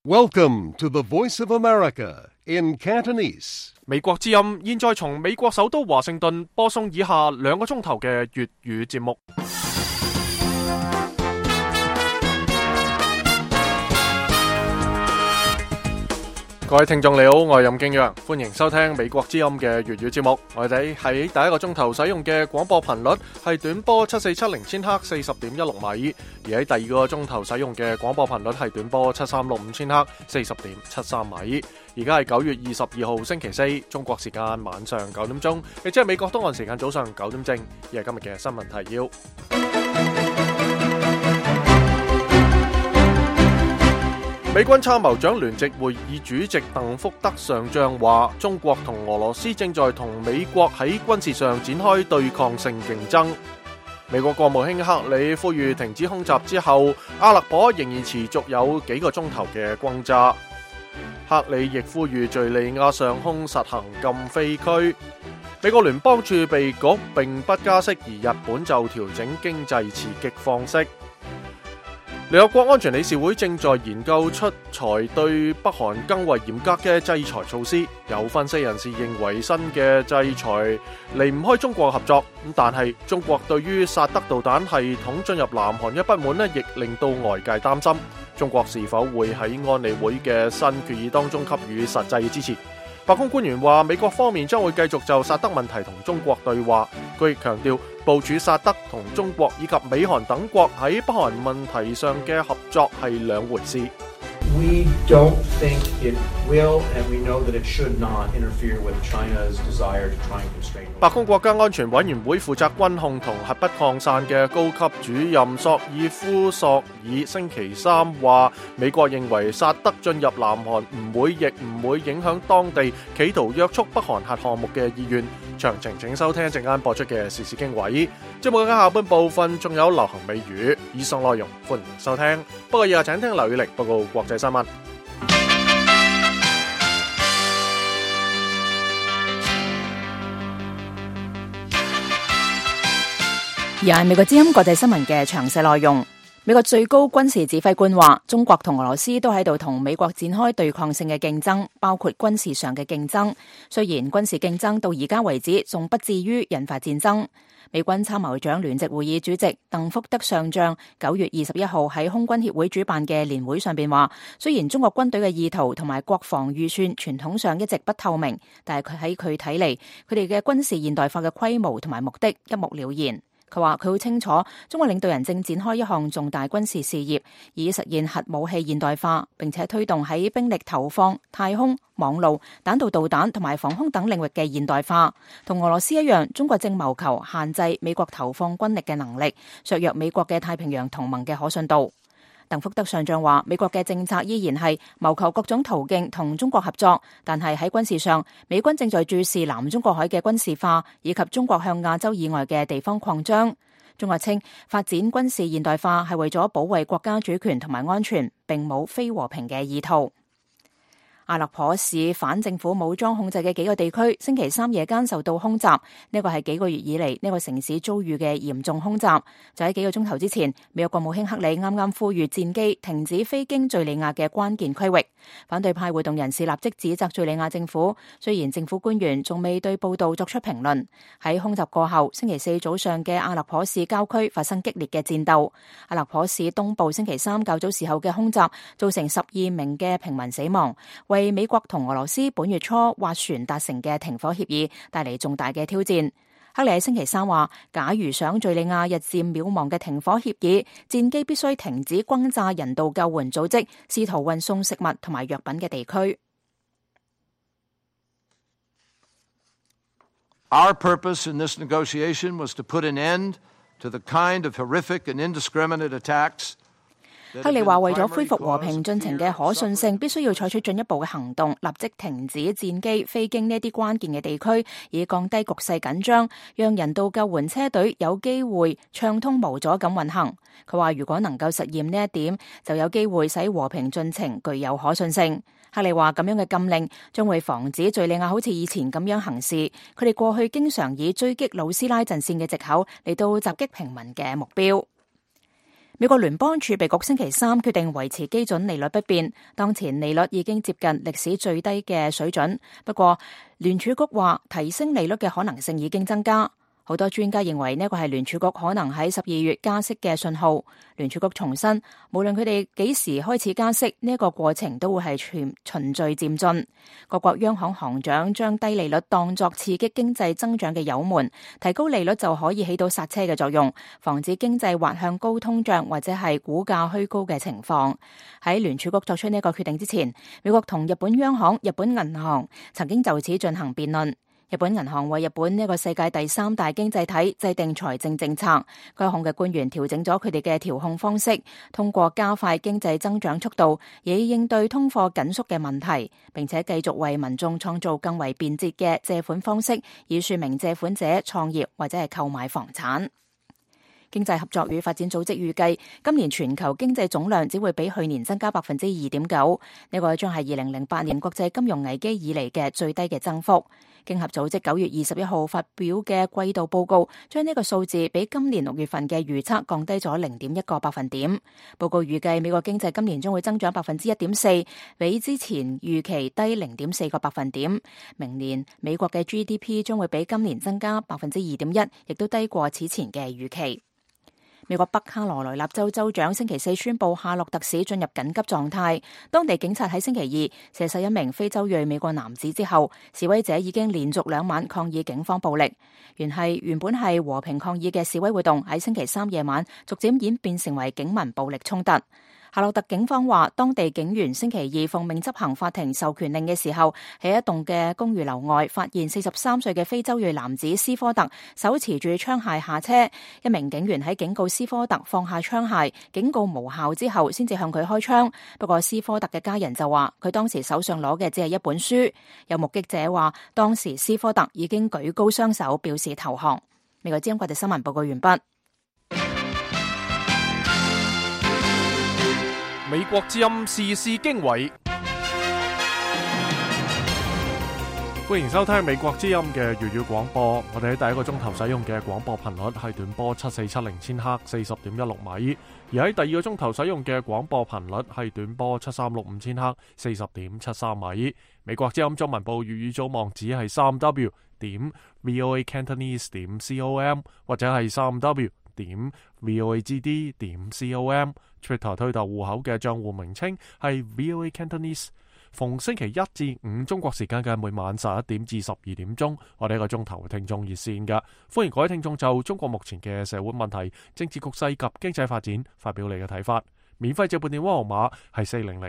Welcome to the Voice of America in Cantonese. 美國之音現在從美國首都華盛頓播送以下2個鐘頭嘅粵語節目。各位聽眾你好，我係任敬陽，歡迎收聽美國之音嘅粵語節目。我哋喺第一個鐘頭使用嘅廣播頻率係短波7470千赫 40.16 米，而喺第二個鐘頭使用嘅廣播頻率係短波7365千赫 40.73 米。而家係9月22號星期四，中國時間晚上9點鐘，亦即係美國東岸時間早上9點正。而係今日嘅新聞提要。美軍參謀長聯席會議主席鄧福德上將話，中國同俄羅斯正在同美國喺軍事上展開對抗性競爭。美國國務卿克里呼籲停止空襲之後，阿勒頗仍然持續有幾個鐘頭嘅轟炸。克里亦呼籲敘利亞上空實行禁飛區。美國聯邦儲備局並不加息，而日本就調整經濟刺激方式。聯合國安全理事會正在研究出台對北韓更為嚴格嘅制裁措施。有分析人士認為新嘅制裁離唔開中國合作，但係中國對於薩德導彈系統進入南韓嘅不滿亦令到外界擔心中國是否會喺安理會嘅新決議當中給予實際嘅支持。白宮官員話，美國方面將會繼續就薩德問題同中國對話。佢亦強調，部署薩德同中國以及美韓等國喺北韓問題上嘅合作係兩回事。 We don't think it will, and we know that it should not interfere with China's desire to try and constrain. 白宮國家安全委員會負責軍控同核不擴散嘅高級主任索爾夫索爾星期三話，美國認為薩德進入南韓唔會影響當地企圖約束北韓核項目嘅意願。詳情請收聽一陣間播出嘅時事經緯。節目嘅下半部分仲有流行美語，以上內容歡迎收聽。不過以下請聽劉宇力報告國際新聞。 而係美國之音國際新聞嘅詳細內容。美國最高軍事指揮官話，中國同俄羅斯都喺度同美國展開對抗性嘅競爭，包括軍事上嘅競爭。雖然軍事競爭到而家為止仲不至於引發戰爭。美軍參謀長聯席會議主席鄧福德上將9月21號喺空軍協會主辦嘅年會上邊話，雖然中國軍隊嘅意圖同埋國防預算傳統上一直不透明，但係佢睇嚟，佢哋嘅軍事現代化嘅規模同埋目的一目了然。佢話佢好清楚，中國領導人正展開一項重大軍事事業，以實現核武器現代化，並且推動喺兵力投放、太空、網路、彈道導彈同埋防空等領域嘅現代化。同俄羅斯一樣，中國正謀求限制美國投放軍力嘅能力，削弱美國嘅太平洋同盟嘅可信度。鄧福德上將話，美國嘅政策依然係謀求各種途徑同中國合作，但係喺軍事上，美軍正在注視南中國海嘅軍事化，以及中國向亞洲以外嘅地方擴張。中國稱發展軍事現代化係為咗保衛國家主權同埋安全，並冇非和平嘅意圖。阿勒頗市反政府武裝控制嘅幾個地區星期三夜間受到空襲，呢個係幾個月以嚟呢個城市遭遇嘅嚴重空襲。就喺幾個鐘頭之前，美國國務卿克里啱啱呼籲戰機停止飛經敘利亞嘅關鍵區域。反對派活動人士立即指責敘利亞政府，雖然政府官員仲未對報道作出評論。喺空襲過後，星期四早上嘅阿勒頗市郊區發生激烈嘅戰鬥。阿勒頗市東部星期三較早時候嘅空襲造成12名嘅平民死亡，為美國同俄羅斯本月初斡旋達成嘅停火協議帶嚟重大嘅挑戰。克里喺星期三話，假如想敘利亞日漸渺茫嘅停火協議，戰機必須停止轟炸人道救援組織試圖運送食物同埋藥品嘅地區。 Our purpose in this negotiation was to put an end to the kind of horrific and indiscriminate attacks。 克里話，為咗恢復和平進程嘅可信性，必須要採取進一步嘅行動，立即停止戰機飛經呢啲關鍵嘅地區，以降低局勢緊張，讓人道救援車隊有機會暢通無阻咁運行。佢話，如果能夠實現呢一點，就有機會使和平進程具有可信性。克里話，咁樣嘅禁令將會防止敘利亞好似以前咁樣行事。佢哋過去經常以追擊魯斯拉陣線嘅藉口嚟到襲擊平民嘅目標。 美國聯邦儲備局星期三決定維持基準利率不變，當前利率已經接近歷史最低嘅水準。不過，聯儲局話提升利率嘅可能性已經增加。好多專家認為呢個係聯儲局可能喺12月加息嘅信號。聯儲局重申，無論佢哋幾時開始加息，呢一個過程都會係循序漸進。各國央行行長將低利率當作刺激經濟增長嘅油門，提高利率就可以起到剎車嘅作用，防止經濟滑向高通脹或者係股價虛高嘅情況。喺聯儲局作出呢個決定之前，美國同日本央行、日本銀行曾經就此進行辯論。日本銀行為日本呢個世界第3大經濟體制定財政政策，該行嘅官員調整咗佢哋嘅調控方式，通過加快經濟增長速度，以應對通貨緊縮嘅問題，並且繼續為民眾創造更為便捷嘅借款方式，以說明借款者創業或者係購買房產。經濟合作與發展組織預計，今年全球經濟總量只會比去年增加 2.9%， 呢個將係2008年國際金融危機以嚟嘅最低嘅增幅。經合組織9月21號發表嘅季度報告，將呢個數字比今年6月份嘅預測降低咗 0.1個百分點。報告預計美國經濟今年將會增長 1.4%， 比之前預期低 0.4個百分點。明年美國嘅 GDP 將會比今年增加 2.1%， 亦都低過此前嘅預期。美國北卡羅來納州州長星期四宣布夏洛特市進入緊急狀態，當地警察喺星期二射殺一名非洲裔美國男子之後，示威者已經連續2晚抗議警方暴力。原本係和平抗議嘅示威活動喺星期三夜晚逐漸演變成為警民暴力衝突。夏洛特警方話，當地警員星期二奉命執行法庭授權令嘅時候，喺一棟嘅公寓樓外發現43歲嘅非洲裔男子斯科特手持住槍械下車，一名警員喺警告斯科特放下槍械，警告無效之後先至向佢開槍。不過斯科特嘅家人就話，佢當時手上攞嘅只係一本書。有目擊者話，當時斯科特已經舉高雙手表示投降。美國之音國際新聞報告完畢。 美國之音時事經緯，歡迎收聽美國之音嘅粵語廣播。我哋喺第一個鐘頭使用嘅廣播頻率係短波7470千赫40.16米，而喺第二個鐘頭使用嘅廣播頻率係短波7365千赫40.73米。美國之音中文部粵語組網址係 3w.voacantonese.com 或者係 3w.voagd.com。Twitter 推特戶口嘅賬戶名稱係 VOA Cantonese。逢星期一至五中國時間嘅每晚11點至12點鐘，我哋一個鐘頭聽眾熱線嘅，歡迎各位聽眾就中國目前嘅社會問題、政治局勢及經濟發展發表你嘅睇法。免費召半電話號碼係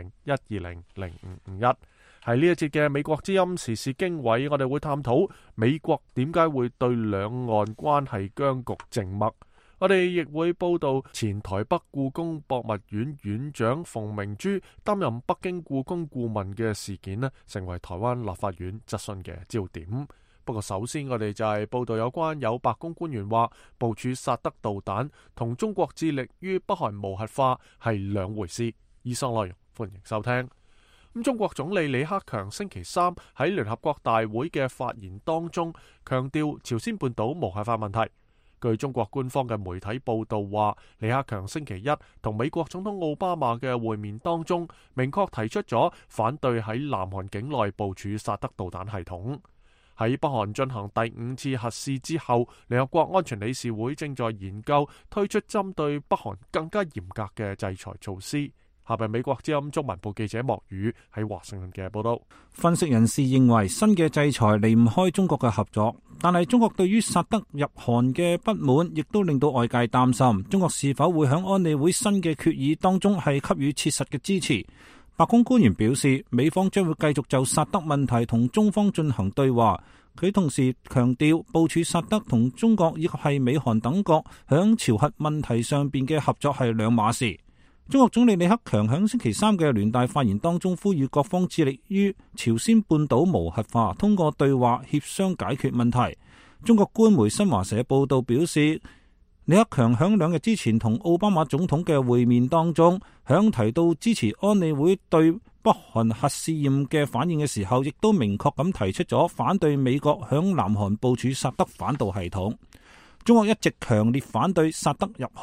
400-120-0551。喺呢一節嘅美國之音時事經緯，我哋會探討美國點解會對兩岸關係僵局靜默。我哋亦會報道前台北故宮博物院院長馮明珠擔任北京故宮顧問嘅事件呢，成為台灣立法院質詢嘅焦點。不過首先我哋就係報道有關有白宮官員話部署薩德導彈同中國致力於北韓無核化係兩回事。以上內容歡迎收聽。中國總理李克強星期三喺聯合國大會嘅發言當中強調朝鮮半島無核化問題。據中國官方嘅媒體報道話，李克強星期一同美國總統奧巴馬嘅會面當中，明確提出咗反對喺南韓境內部署薩德導彈系統。喺北韓進行第5次核試之後，聯合國安全理事會正在研究推出針對北韓更加嚴格嘅制裁措施。下邊美國之音中文部記者莫宇喺華盛頓嘅報道。 分析人士認為，新嘅制裁離唔開中國嘅合作，但係中國對於薩德入韓嘅不滿，亦都令到外界擔心中國是否會喺安理會新嘅決議當中係給予切實嘅支持。白宮官員表示，美方將會繼續就薩德問題同中方進行對話。佢同時強調，部署薩德同中國以及係美韓等國響朝核問題上邊嘅合作係兩碼事。中國總理李克強喺星期三嘅聯大發言當中呼籲各方致力於朝鮮半島無核化，通過對話協商解決問題。中國官媒新華社報道表示，李克強喺2日之前同奧巴馬總統嘅會面當中，響提到支持安理會對北韓核試驗嘅反應嘅時候，亦都明確咁提出咗反對美國響南韓部署薩德反導系統。中國一直強烈反對薩德入韓。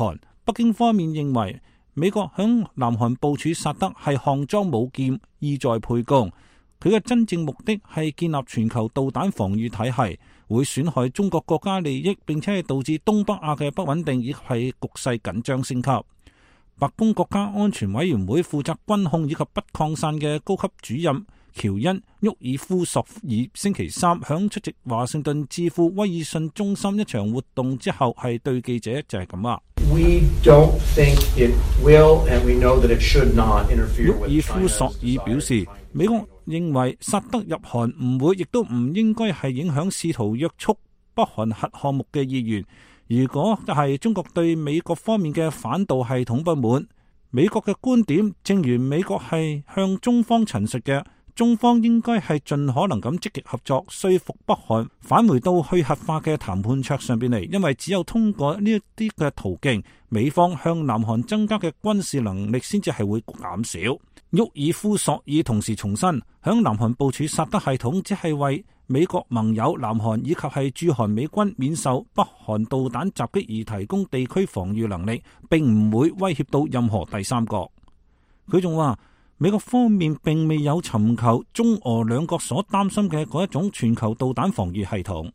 北京方面認為美國響南韓部署薩德係項莊舞劍，意在沛公。佢嘅真正目的係建立全球導彈防禦體系，會損害中國國家利益，並且係導致東北亞嘅不穩定以及係局勢緊張升級。白宮國家安全委員會負責軍控以及不擴散嘅高級主任喬恩·沃爾夫索爾星期三響出席華盛頓智庫威爾遜中心一場活動之後，係對記者就係咁話。 We don't think it will, and we know that it should not interfere with China's desire. 沃爾夫索爾表示，美國認為薩德入韓唔會，亦都唔應該係影響試圖約束北韓核項目嘅意願。如果係中國對美國方面嘅反導系統不滿，美國嘅觀點正如美國係向中方陳述嘅，中方應該係盡可能咁積極合作，說服北韓返回到去核化嘅談判桌上邊嚟，因為只有通過呢一啲嘅途徑，美方向南韓增加嘅軍事能力先至係會減少。沃爾夫索爾同時重申，響南韓部署薩德系統只係為美國盟友南韓以及係駐韓美軍免受北韓導彈襲擊而提供地區防禦能力，並唔會威脅到任何第三國。佢仲話，美國方面並未有尋求中俄兩國所擔心嘅嗰一種全球導彈防禦系統。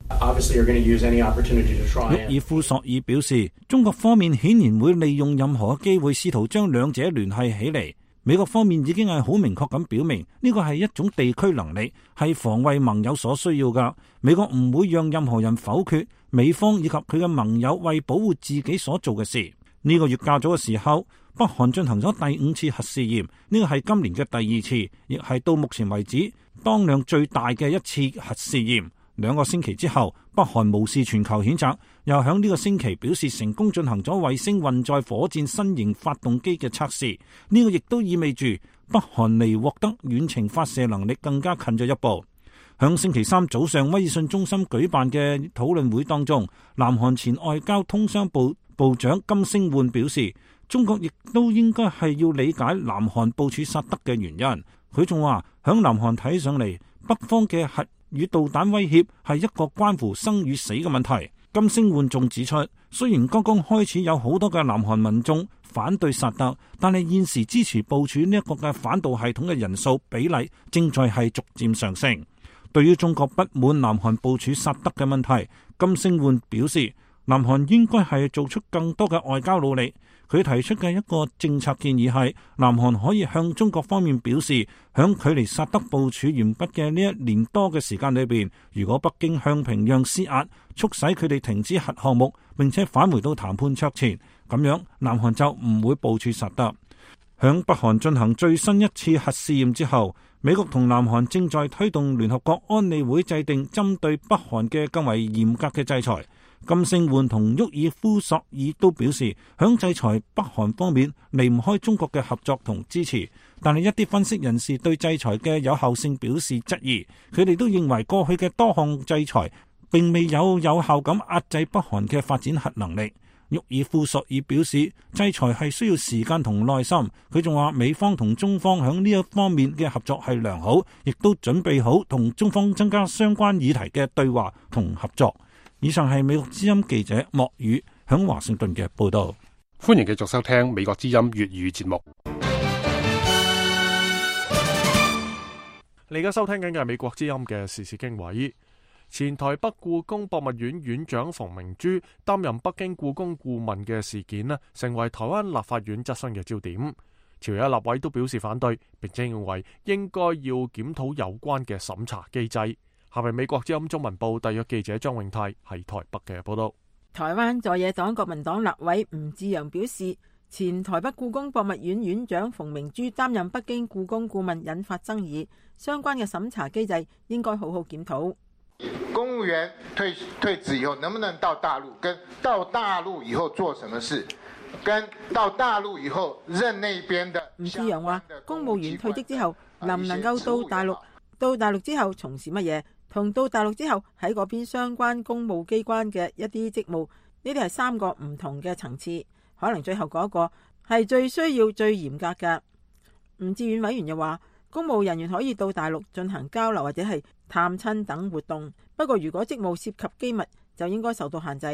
沃爾夫索爾表示，中國方面顯然會利用任何機會試圖將兩者聯繫起嚟。美國方面已經係好明確咁表明，呢個係一種地區能力，係防衛盟友所需要㗎。美國唔會讓任何人否決美方以及佢嘅盟友為保護自己所做嘅事。呢個月較早嘅時候，北韓進行咗第5次核試驗，呢個係今年嘅第2次，亦係到目前為止當量最大嘅一次核試驗。2個星期之後，北韓無視全球譴責，又響呢個星期表示成功進行咗衛星運載火箭新型發動機嘅測試。呢個亦都意味住北韓離獲得遠程發射能力更加近咗一步。響星期三早上威爾遜中心舉辦嘅討論會當中，南韓前外交通商部部長金星煥表示，中國亦都應該係要理解南韓部署薩德嘅原因。佢仲話，響南韓睇上嚟，北方嘅核與導彈威脅係一個關乎生與死嘅問題。金星煥仲指出，雖然剛剛開始有好多嘅南韓民眾反對薩德，但係現時支持部署呢一個嘅反導系統嘅人數比例正在係逐漸上升。對於中國不滿南韓部署薩德嘅問題，金星煥表示，南韓應該係做出更多嘅外交努力。佢提出嘅一個政策建議係，南韓可以向中國方面表示，響距離薩德部署完畢嘅呢1年多嘅時間裏邊，如果北京向平壤施壓，促使佢哋停止核項目，並且返回到談判桌前，咁樣南韓就唔會部署薩德。響北韓進行最新一次核試驗之後，美國同南韓正在推動聯合國安理會制定針對北韓嘅更為嚴格嘅制裁。金星煥同沃爾夫索爾都表示，響制裁北韓方面離唔開中國嘅合作同支持，但係一啲分析人士對制裁嘅有效性表示質疑。佢哋都認為過去嘅多項制裁並未有效咁壓制北韓嘅發展核能力。沃爾夫索爾表示，制裁係需要時間同耐心。佢仲話，美方同中方響呢一方面嘅合作係良好，亦都準備好同中方增加相關議題嘅對話同合作。以上係美國之音記者莫宇響華盛頓嘅報道。 歡迎繼續收聽美國之音粵語節目。 你而家收聽緊嘅係美國之音嘅時事經緯。前台北故宮博物院院長馮明珠擔任北京故宮顧問嘅事件呢，成為台灣立法院質詢嘅焦點。朝野立委都表示反對，並且認為應該要檢討有關嘅審查機制。下面美國之音中文部特約記者張永泰喺台北嘅報道。 台灣在野黨國民黨立委吳志陽表示，前台北故宮博物院院長馮明珠擔任北京故宮顧問引發爭議，相關嘅審查機制應該好好檢討。 公務員退職以後能不能到大陸，跟到大陸以後做什麼事，跟到大陸以後任那邊的。 吳志陽話，公務員退職之後能唔能夠到大陸，到大陸之後從事乜嘢，同到大陸之後喺嗰邊相關公務機關嘅一啲職務，呢啲係3個唔同嘅層次，可能最後嗰個係最需要最嚴格嘅。吳志遠委員又話，公務人員可以到大陸進行交流或者係探親等活動，不過如果職務涉及機密，就應該受到限制。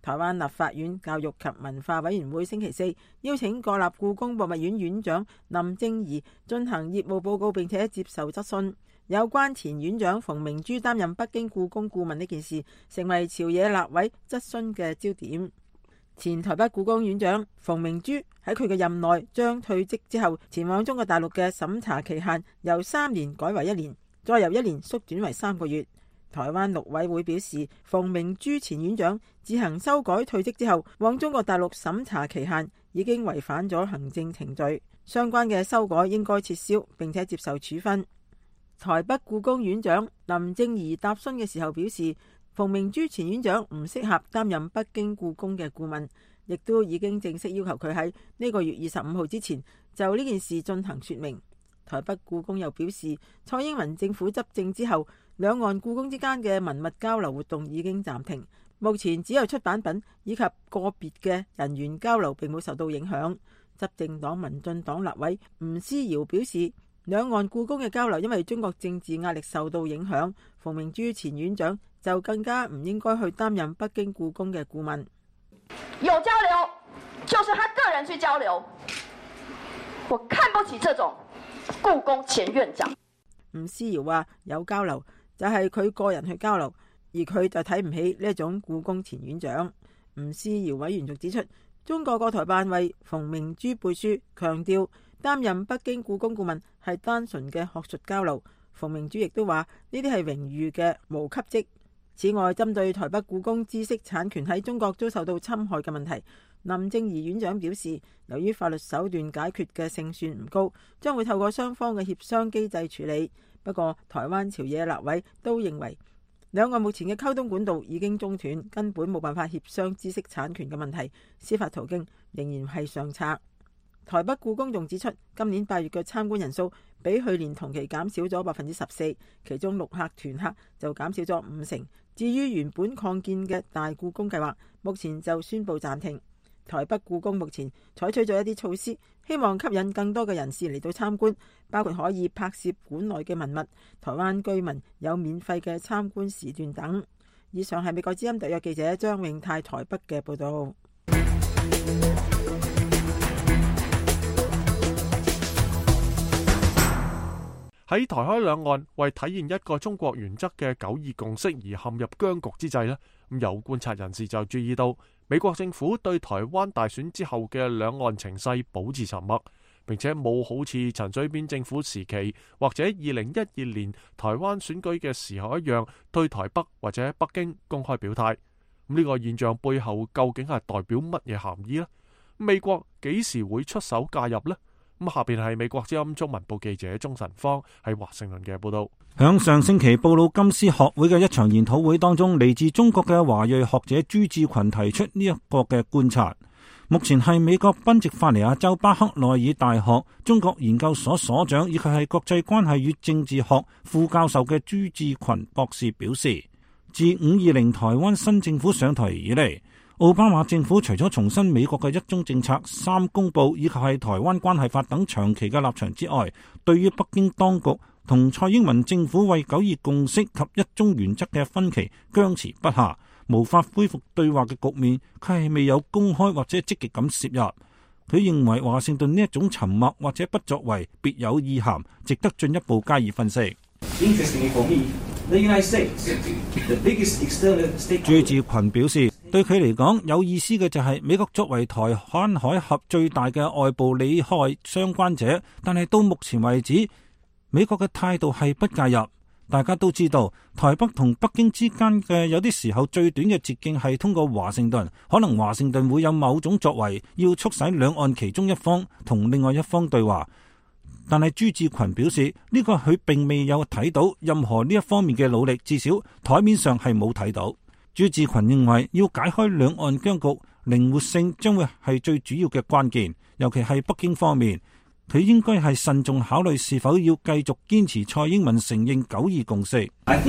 台灣立法院教育及文化委員會星期四邀請國立故宮博物院院長林正儀進行業務報告，並且接受質詢。有關前院長馮明珠擔任北京故宮顧問呢件事，成為朝野立委質詢嘅焦點。前台北故宮院長馮明珠喺佢嘅任內將退職之後前往中國大陸嘅審查期限由3年改為1年，再由1年縮短為3個月。台灣陸委會表示，馮明珠前院長自行修改退職之後往中國大陸審查期限已經違反咗行政程序，相關嘅修改應該撤銷並且接受處分。台北故宮院長林正儀答詢嘅時候表示，馮明珠前院長唔適合擔任北京故宮嘅顧問，亦都已經正式要求佢喺呢個月25號之前就呢件事進行說明。台北故宮又表示，蔡英文政府執政之後，兩岸故宮之間嘅文物交流活動已經暫停，目前只有出版品以及個別嘅人員交流並冇受到影響。執政黨民進黨立委吳思瑤表示，兩岸故宮嘅交流因為中國政治壓力受到影響，馮明珠前院長就更加唔應該去擔任北京故宮嘅顧問。 有交流就是他個人去交流，我看不起這種故宮前院長。 吳思瑤話有交流就係佢個人去交流，而佢就睇唔起呢一種故宮前院長。吳思瑤委員仲指出，中國國台辦為馮明珠背書，強調擔任北京故宮顧問係單純嘅學術交流。馮明珠亦都話呢啲係榮譽嘅無級職。此外，針對台北故宮知識產權喺中國遭受到侵害嘅問題，林正儀院長表示，由於法律手段解決嘅勝算唔高，將會透過雙方嘅協商機制處理。不過，台灣朝野立委都認為，兩岸目前嘅溝通管道已經中斷，根本冇辦法協商知識產權嘅問題，司法途徑仍然係上策。台北故宮仲指出，今年8月嘅參觀人數比去年同期減少咗14%，其中陸客團客就減少咗50%。至於原本擴建嘅大故宮計劃，目前就宣布暫停。台北故宮目前採取咗一啲措施，希望吸引更多嘅人士嚟到參觀，包括可以拍攝館內嘅文物，台灣居民有免費嘅參觀時段等。以上係美國之音特約記者張永泰台北嘅報道。 喺台海兩岸為體現一個中國原則嘅9·2共識而陷入僵局之際呢，有觀察人士就注意到，美國政府對台灣大選之後嘅兩岸情勢保持沉默，並且冇好似陳水扁政府時期或者2012年台灣選舉嘅時候一樣，對台北或者北京公開表態。呢個現象背後究竟係代表乜嘢含義呢？美國幾時會出手介入呢？咁下邊係美國之音中文部記者鍾晨芳喺華盛頓嘅報道。 響上星期布魯金斯學會嘅一場研討會當中，嚟自中國嘅華裔學者朱志群提出呢一個嘅觀察。目前係美國賓夕法尼亞州巴克內爾大學中國研究所所長，以及係國際關係與政治學副教授嘅朱志群博士表示，自520台灣新政府上台以嚟，奧巴馬政府除咗重申美國嘅一中政策、3公報以及係台灣關係法等長期嘅立場之外，對於北京當局同蔡英文政府為9·2共識及一中原則嘅分歧僵持不下，無法恢復對話嘅局面，佢係未有公開或者積極咁涉入。佢認為華盛頓呢一種沉默或者不作為別有意涵，值得進一步加以分析。朱志群表示，對佢嚟講有意思嘅就係美國作為台灣海峽最大嘅外部利害相關者，但係到目前為止，美國嘅態度係不介入。大家都知道，台北同北京之間嘅有啲時候最短嘅捷徑係通過華盛頓，可能華盛頓會有某種作為，要促使兩岸其中一方同另外一方對話。但係朱志群表示，呢個佢並未有睇到任何呢一方面嘅努力，至少台面上係冇睇到。朱志群認為，要解開兩岸僵局，靈活性將會係最主要嘅關鍵，尤其係北京方面，佢應該係慎重考慮是否要繼續堅持蔡英文承認9·2共識。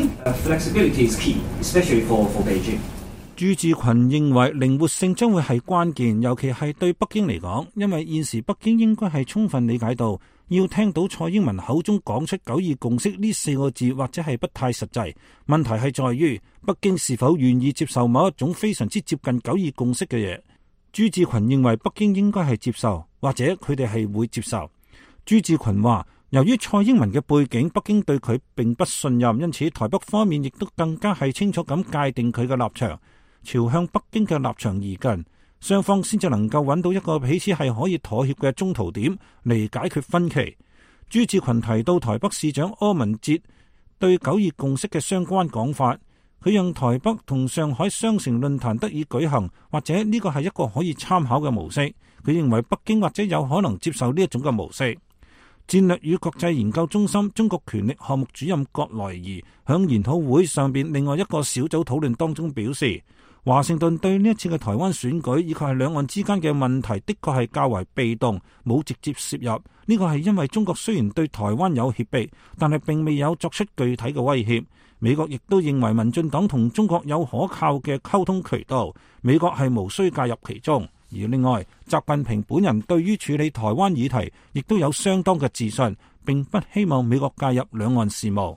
朱志群認為靈活性將會係關鍵，尤其係對北京嚟講，因為現時北京應該係充分理解到要聽到蔡英文口中講出九二共識呢4個字，或者係不太實際。問題係在於北京是否願意接受某一種非常之接近九二共識嘅嘢。朱志群認為北京應該係接受，或者佢哋係會接受。朱志群話，由於蔡英文嘅背景，北京對佢並不信任，因此台北方面亦都更加係清楚咁界定佢嘅立場，朝向北京嘅立場移近，雙方先至能夠揾到一個彼此係可以妥協嘅中途點嚟解決分歧。朱志群提到台北市長柯文哲對九二共識嘅相關講法，佢讓台北同上海雙城論壇得以舉行，或者呢個係一個可以參考嘅模式。佢認為北京或者有可能接受呢一種嘅模式。戰略與國際研究中心中國權力項目主任葛萊儀響研討會上邊另外一個小組討論當中表示，華盛頓對呢一次嘅台灣選舉以及係兩岸之間嘅問題的確係較為被動，冇直接涉入。呢個係因為中國雖然對台灣有脅迫，但係並未有作出具體嘅威脅。美國亦都認為民進黨同中國有可靠嘅溝通渠道，美國係無需介入其中。而另外，習近平本人對於處理台灣議題亦都有相當嘅自信，並不希望美國介入兩岸事務。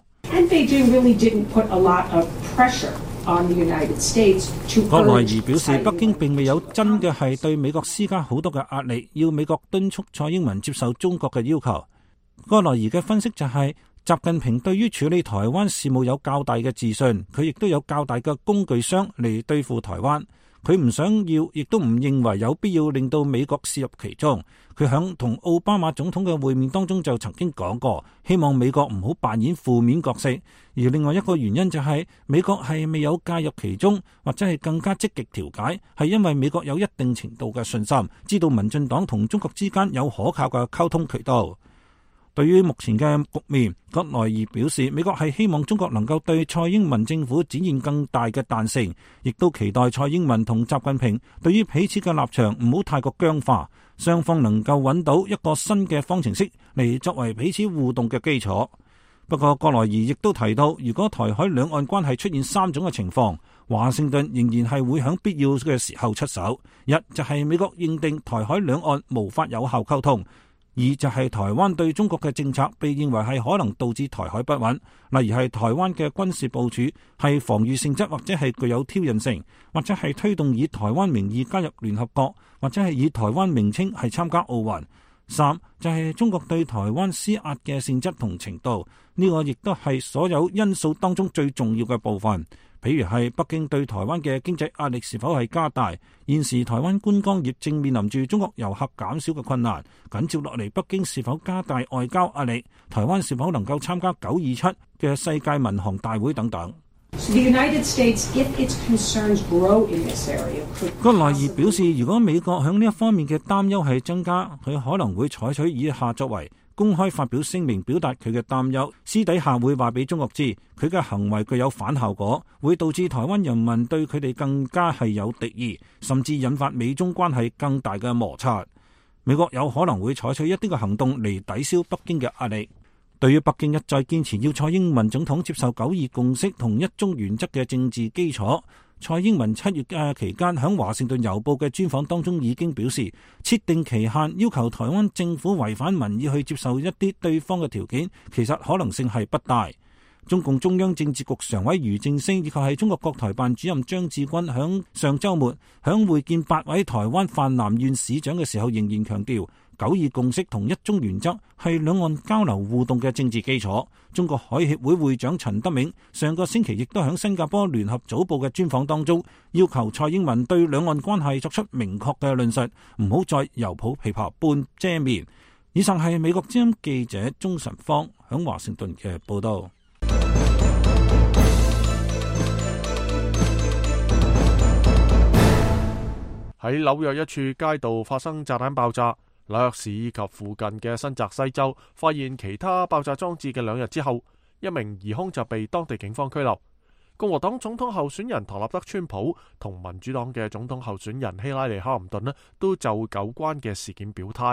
葛萊儀表示，北京並未有真嘅係對美國施加好多嘅壓力，要美國敦促蔡英文接受中國嘅要求。葛萊儀嘅分析就係，習近平對於處理台灣事務有較大嘅自信，佢亦都有較大嘅工具箱嚟對付台灣。佢唔想要，亦都唔認為有必要令到美國涉入其中。佢響同奧巴馬總統嘅會面當中就曾經講過，希望美國唔好扮演負面角色。而另外一個原因就係美國係未有介入其中，或者係更加積極調解，係因為美國有一定程度嘅信心，知道民進黨同中國之間有可靠嘅溝通渠道。對於目前嘅局面，葛萊儀表示，美國係希望中國能夠對蔡英文政府展現更大嘅彈性，亦都期待蔡英文同習近平對於彼此嘅立場唔好太過僵化，雙方能夠揾到一個新嘅方程式嚟作為彼此互動嘅基礎。不過，葛萊儀亦都提到，如果台海兩岸關係出現3種嘅情況，華盛頓仍然係會喺必要嘅時候出手。一就係美國認定台海兩岸無法有效溝通。二就係台灣對中國嘅政策被認為係可能導致台海不穩，例如係台灣嘅軍事部署係防禦性質，或者係具有挑釁性，或者係推動以台灣名義加入聯合國，或者係以台灣名稱係參加奧運。三就係中國對台灣施壓嘅性質同程度，呢個亦都係所有因素當中最重要嘅部分。譬如係北京對台灣嘅經濟壓力是否係加大，現時台灣觀光業正面臨住中國遊客減少嘅困難，緊接落嚟北京是否加大外交壓力，台灣是否能夠參加927嘅世界民航大會等等。葛萊儀表示，如果美國響呢一方面嘅擔憂係增加，佢可能會採取以下作為：公開發表聲明表達佢嘅擔憂，私底下會話俾中國知佢嘅行為具有反效果，會導致台灣人民對佢哋更加係有敵意，甚至引發美中關係更大嘅摩擦。美國有可能會採取一啲嘅行動嚟抵消北京嘅壓力。對於北京一再堅持要蔡英文總統接受9·2共識同一中原則嘅政治基礎，蔡英文7月嘅期間喺華盛頓郵報嘅專訪當中已經表示，設定期限要求台灣政府違反民意去接受一啲對方嘅條件，其實可能性係不大。中共中央政治局常委俞正聲以及係中國國台辦主任張志軍響上週末響會見8位台灣泛南縣市長嘅時候，仍然強調9·2共識同一中原則係兩岸交流互動嘅政治基礎。中國海協會會長陳德銘上個星期亦都響新加坡聯合早報嘅專訪當中，要求蔡英文對兩岸關係作出明確嘅論述，唔好再猶抱琵琶半遮面。以上係美國之音記者鍾晨芳響華盛頓嘅報道。 喺紐約一處街道發生炸彈爆炸，紐約市以及附近嘅新澤西州發現其他爆炸裝置嘅2日之後，一名疑兇就被當地警方拘留。共和黨總統候選人唐納德川普同民主黨嘅總統候選人希拉里哈林頓都就有關嘅事件表態。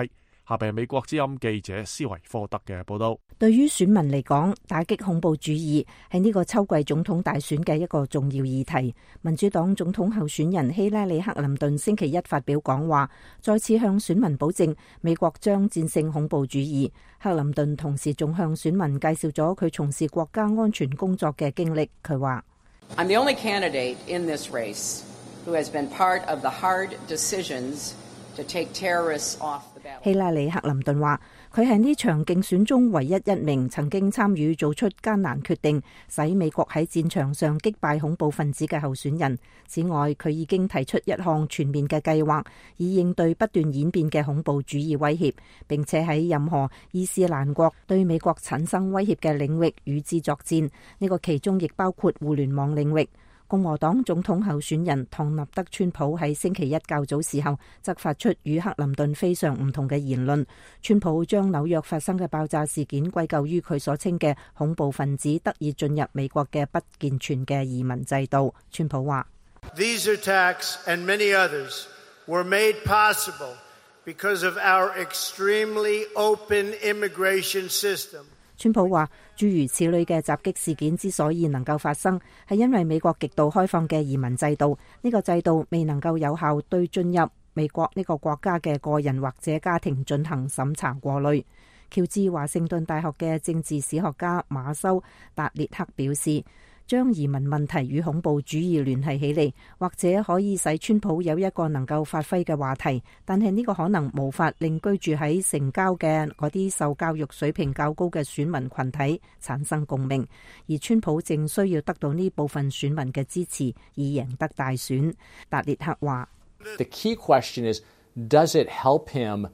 下邊係美國之音記者斯維科特嘅報道。 對於選民嚟講，打擊恐怖主義係呢個秋季總統大選嘅一個重要議題。民主黨總統候選人希拉里克林頓星期一發表講話，再次向選民保證美國將戰勝恐怖主義。克林頓同時仲向選民介紹咗佢從事國家安全工作嘅經歷。佢話 ：I'm the only candidate in this race who has been part of the hard decisions to take terrorists off the ballot. 希拉里克林頓話：佢係呢場競選中唯一一名曾經參與做出艱難決定，使美國喺戰場上擊敗恐怖分子嘅候選人。此外，佢已經提出一項全面嘅計劃，以應對不斷演變嘅恐怖主義威脅，並且喺任何伊斯蘭國對美國產生威脅嘅領域與之作戰。呢個其中亦包括互聯網領域。共和黨總統候選人唐納德川普喺星期一較早時候則發出與克林頓非常唔同嘅言論。川普將紐約發生嘅爆炸事件歸咎於佢所稱嘅恐怖分子得以進入美國嘅不健全嘅移民制度。川普話 ：These attacks and many others were made possible because of our extremely open immigration system. 川普話：諸如此類嘅襲擊事件之所以能夠發生，係因為美國極度開放嘅移民制度。呢個制度未能夠有效對進入美國呢個國家嘅個人或者家庭進行審查過濾。喬治華盛頓大學嘅政治史學家馬修達列克表示，將移民問題與恐怖主義聯繫起嚟，或者可以使川普有一個能夠發揮嘅話題，但係呢個可能無法令居住喺城郊嘅嗰啲受教育水平較高嘅選民群體產生共鳴，而川普正需要得到呢部分選民嘅支持以贏得大選。達列克話 ：The key question is, does it help him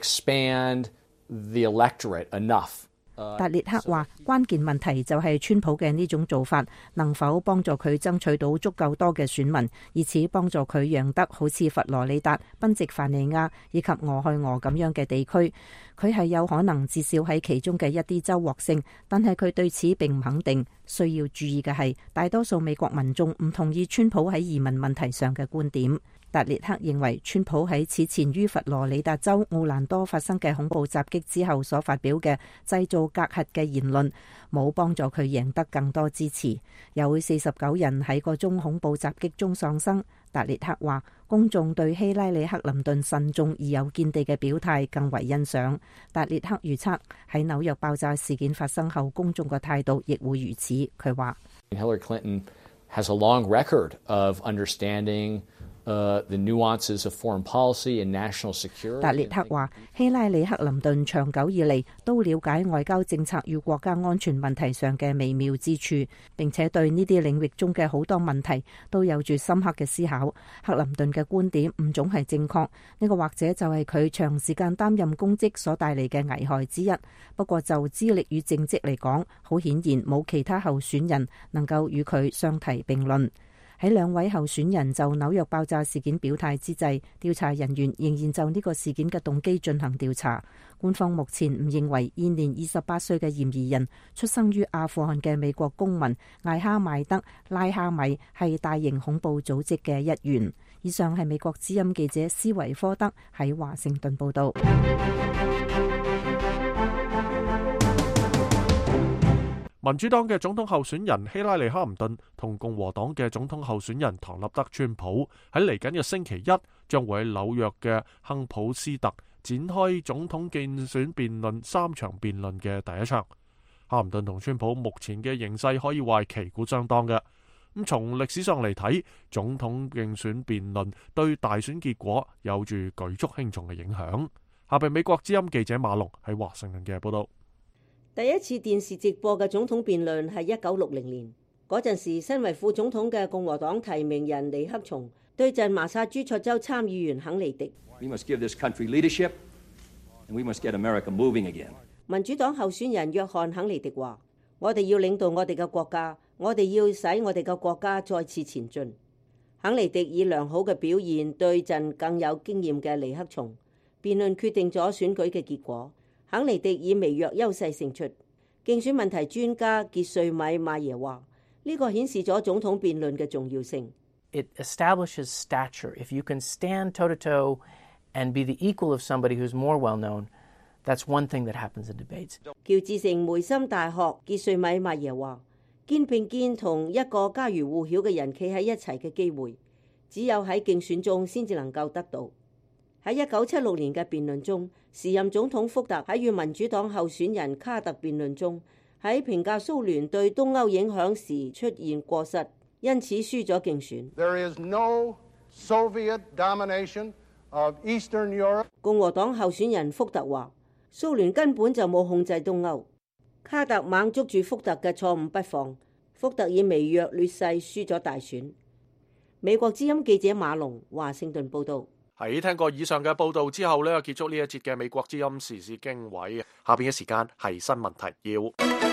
expand the electorate enough? 達列克話：關鍵問題就係川普嘅呢種做法能否幫助佢爭取到足夠多嘅選民，以此幫助佢贏得好似佛羅里達、賓夕法尼亞以及俄亥俄咁樣嘅地區。佢係有可能至少喺其中嘅一啲州獲勝，但係佢對此並唔肯定。需要注意嘅係，大多數美國民眾唔同意川普喺移民問題上嘅觀點。達列克認為，川普喺此前於佛羅里達州奧蘭多發生嘅恐怖襲擊之後所發表嘅製造隔閡嘅言論，冇幫助佢贏得更多支持。有49人喺個中恐怖襲擊中喪生。達列克話，公眾對希拉里克林頓慎重而有見地嘅表態更為欣賞。達列克預測喺紐約爆炸事件發生後，公眾嘅態度亦會如此。佢話 ：Hillary Clinton has a long record of understanding the nuances of foreign policy and national security. 達列克話：希拉里克林頓長久以嚟都了解外交政策與國家安全問題上嘅微妙之處，並且對呢啲領域中嘅好多問題都有住深刻嘅思考。克林頓嘅觀點唔總係正確，呢個或者就係佢長時間擔任公職所帶嚟嘅危害之一。不過就資歷與政績嚟講，好顯然冇其他候選人能夠與佢相提並論。喺兩位候選人就紐約爆炸事件表態之際，調查人員仍然就呢個事件嘅動機進行調查。官方目前唔認為現年28歲嘅嫌疑人出生於阿富汗嘅美國公民艾哈邁德拉哈米係大型恐怖組織嘅一員。以上係美國之音記者斯維科德喺華盛頓報道。 民主黨嘅總統候選人希拉里克林頓同共和黨嘅總統候選人唐納德川普喺嚟緊嘅星期一將會喺紐約嘅亨普斯特展開總統競選辯論3場辯論嘅第一場。克林頓同川普目前嘅形勢可以話係旗鼓相當嘅。咁從歷史上嚟睇，總統競選辯論對大選結果有住舉足輕重嘅影響。下邊美國之音記者馬龍喺華盛頓嘅報道。 第一次電視直播嘅總統辯論係1960年，嗰陣時身為副總統嘅共和黨提名人尼克松對陣麻薩諸塞州參議員肯尼迪。 We must give this country leadership, and we must get America moving again. 民主黨候選人約翰肯尼迪話：我哋要領導我哋嘅國家，我哋要使我哋嘅國家再次前進。肯尼迪以良好嘅表現對陣更有經驗嘅尼克松，辯論決定咗選舉嘅結果。肯尼迪以微弱優勢勝出。競選問題專家傑瑞米馬耶話：呢個顯示咗總統辯論嘅重要性。 It establishes stature. If you can stand toe to toe and be the equal of somebody who's more well known, That's one thing that happens in debates. 喬治城梅森大學傑瑞米麥耶話：肩並肩同一個家喻戶曉嘅人企喺一齊嘅機會，只有喺競選中先至能夠得到。喺1976年嘅辯論中，時任總統福特喺與民主黨候選人卡特辯論中，喺評價蘇聯對東歐影響時出現過失，因此輸咗競選。 There is no Soviet domination of Eastern Europe. 共和黨候選人福特話：蘇聯根本就冇控制東歐。卡特猛捉住福特嘅錯誤不放，福特以微弱劣勢輸咗大選。美國之音記者馬龍華盛頓報道。 喺聽過以上嘅報道之後呢，結束呢一節嘅美國之音時事經緯。下邊嘅時間係新聞提要。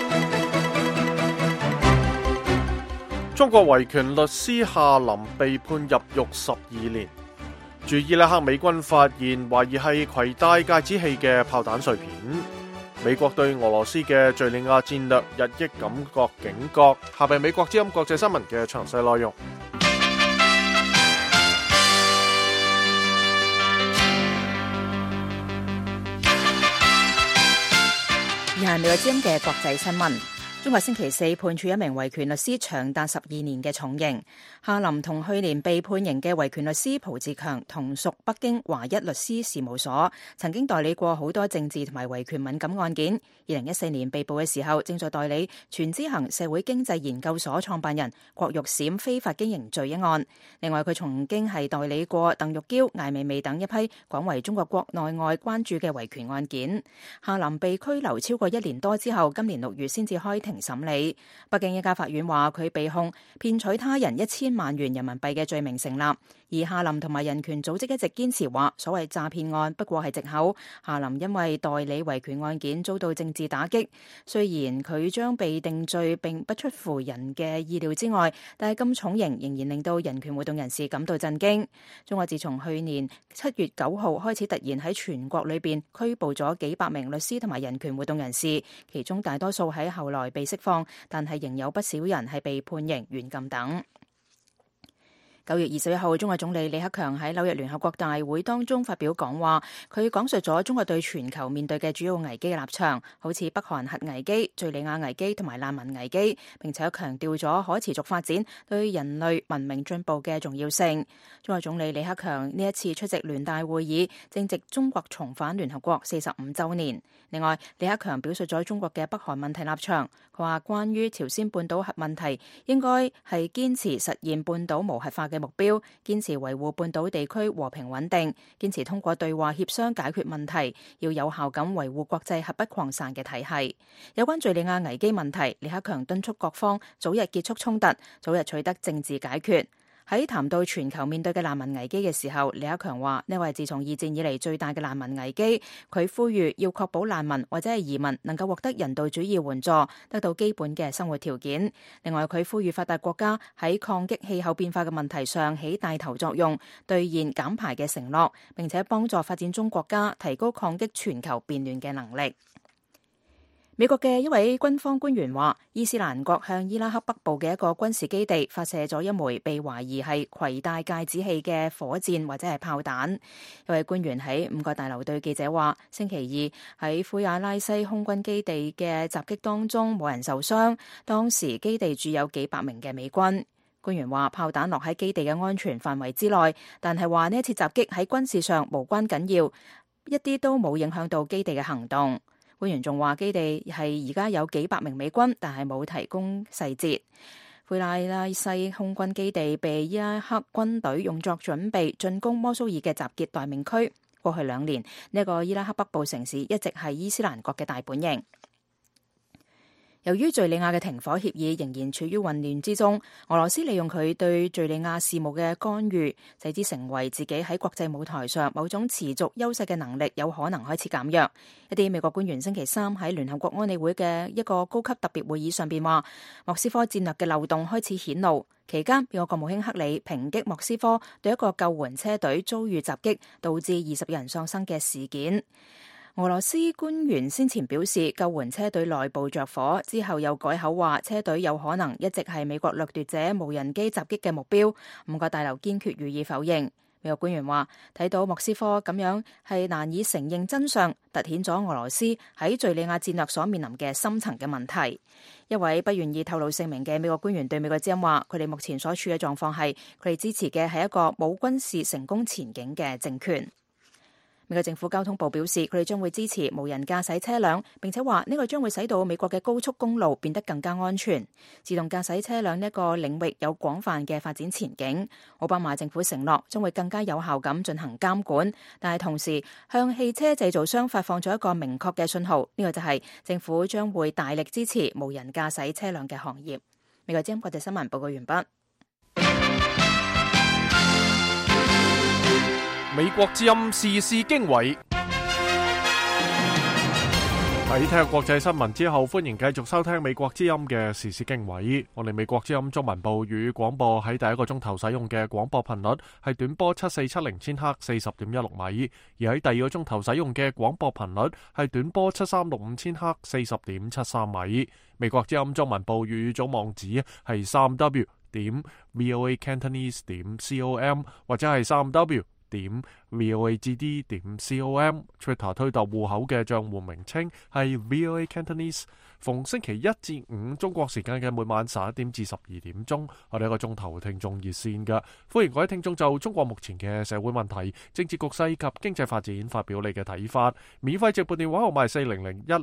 中國維權律師夏林被判入獄12年。駐伊拉克美軍發現懷疑係攜帶戒指器嘅炮彈碎片。美國對俄羅斯嘅敘利亞戰略日益感覺警覺。下邊美國之音國際新聞嘅詳細內容。 以下係美國之音嘅國際新聞。中國星期四判處一名維權律師長達12年嘅重刑。夏林同去年被判刑嘅維權律師蒲志強同屬北京華一律師事務所，曾經代理過好多政治同埋維權敏感案件。2014年被捕嘅時候，正在代理全知行社會經濟研究所創辦人郭玉閃非法經營罪一案。另外，佢曾經係代理過鄧玉嬌、艾未未等一批廣為中國國內外關注嘅維權案件。夏林被拘留超過1年多之後，今年6月先至開庭審理。北京一家法院話佢被控騙取他人1000萬元人民幣嘅罪名成立，而夏林同埋人權組織一直堅持話所謂詐騙案不過係藉口。夏林因為代理維權案件遭到政治打擊，雖然佢將被定罪並不出乎人嘅意料之外，但係咁重刑仍然令到人權活動人士感到震驚。中國自從去年7月9號開始突然喺全國裏邊拘捕咗幾百名律師同埋人權活動人士，其中大多數喺後來被釋放，但係仍有不少人係被判刑、軟禁等。9月21號，中國總理李克強喺紐約聯合國大會當中發表講話，佢講述咗中國對全球面對嘅主要危機嘅立場，好似北韓核危機、敘利亞危機同埋難民危機，並且強調咗可持續發展對人類文明進步嘅重要性。中國總理李克強呢一次出席聯大會議，正值中國重返聯合國45週年。另外，李克強表述咗中國嘅北韓問題立場，佢話關於朝鮮半島核問題，應該係堅持實現半島無核化嘅目標，堅持維護半島地區和平穩定，堅持通過對話協商解決問題，要有效咁維護國際核不擴散嘅體系。有關敘利亞危機問題，李克強敦促各方早日結束衝突，早日取得政治解決。喺談到全球面對嘅難民危機嘅時候，李克強話呢個係自從二戰以嚟最大嘅難民危機。佢呼籲要確保難民或者係移民能夠獲得人道主義援助，得到基本嘅生活條件。另外，佢呼籲發達國家喺抗擊氣候變化嘅問題上起帶頭作用，兌現減排嘅承諾，並且幫助發展中國家提高抗擊全球變暖嘅能力。美國嘅一位軍方官員話，伊斯蘭國向伊拉克北部嘅一個軍事基地發射咗一枚被懷疑係攜帶戒指器嘅火箭或者係炮彈。一位官員喺5角大樓對記者話，星期二喺庫亞拉西空軍基地嘅襲擊當中冇人受傷，當時基地駐有幾百名嘅美軍。官員話，炮彈落喺基地嘅安全範圍之內，但係話呢一次襲擊喺軍事上無關緊要，一啲都冇影響到基地嘅行動。官員仲話，基地係而家有幾百名美軍，但係冇提供細節。庫拉西空軍基地被伊拉克軍隊用作準備進攻摩蘇爾嘅集結待命區。過去2年，呢個伊拉克北部城市一直係伊斯蘭國嘅大本營。由於敘利亞嘅停火協議仍然處於混亂之中，俄羅斯利用佢對敘利亞事務嘅干預，使之成為自己喺國際舞台上某種持續優勢嘅能力有可能開始減弱。一啲美國官員星期3喺聯合國安理會嘅一個高級特別會議上邊話，莫斯科戰略嘅漏洞開始顯露。期間，美國國務卿克里抨擊莫斯科對一個救援車隊遭遇襲擊，導致20人喪生嘅事件。俄羅斯官員先前表示救援車隊內部着火，之後又改口話車隊有可能一直係美國掠奪者無人機襲擊嘅目標。5角大樓堅決予以否認。 美國官員話，睇到莫斯科咁樣係難以承認真相，凸顯咗俄羅斯喺敘利亞戰略所面臨嘅深層嘅問題。一位不願意透露姓名嘅美國官員對美國之音話，佢哋目前所處嘅狀況係，佢哋支持嘅係一個冇軍事成功前景嘅政權。美國政府交通部表示，佢哋將會支持無人駕駛車輛，並且話呢個將會使到美國嘅高速公路變得更加安全。自動駕駛車輛呢個領域有廣泛嘅發展前景。奧巴馬政府承諾將會更加有效咁進行監管，但係同時向汽車製造商發放咗一個明確嘅信號，呢個就係政府將會大力支持無人駕駛車輛嘅行業。美國之音國際新聞報告完畢。 美國之音時事經緯。喺聽國際新聞之後，歡迎繼續收聽美國之音嘅時事經緯。我哋美國之音中文部粵語廣播喺第一個鐘頭使用嘅廣播頻率係短波7470千赫40.16米，而喺第二個鐘頭使用嘅廣播頻率係短波7365千赫40.73米。美國之音中文部粵語組網址係3w.voacantonese.com 或者係3w.voagd.com。 Twitter 推特戶口嘅賬戶名稱係 VOA Cantonese。 逢星期一至五中國時間嘅每晚11點至12點鐘，我哋一個鐘頭聽眾熱線嘅，歡迎各位聽眾就中國目前嘅社會問題、政治局勢及經濟發展發表你嘅睇法。免費直撥電話號碼係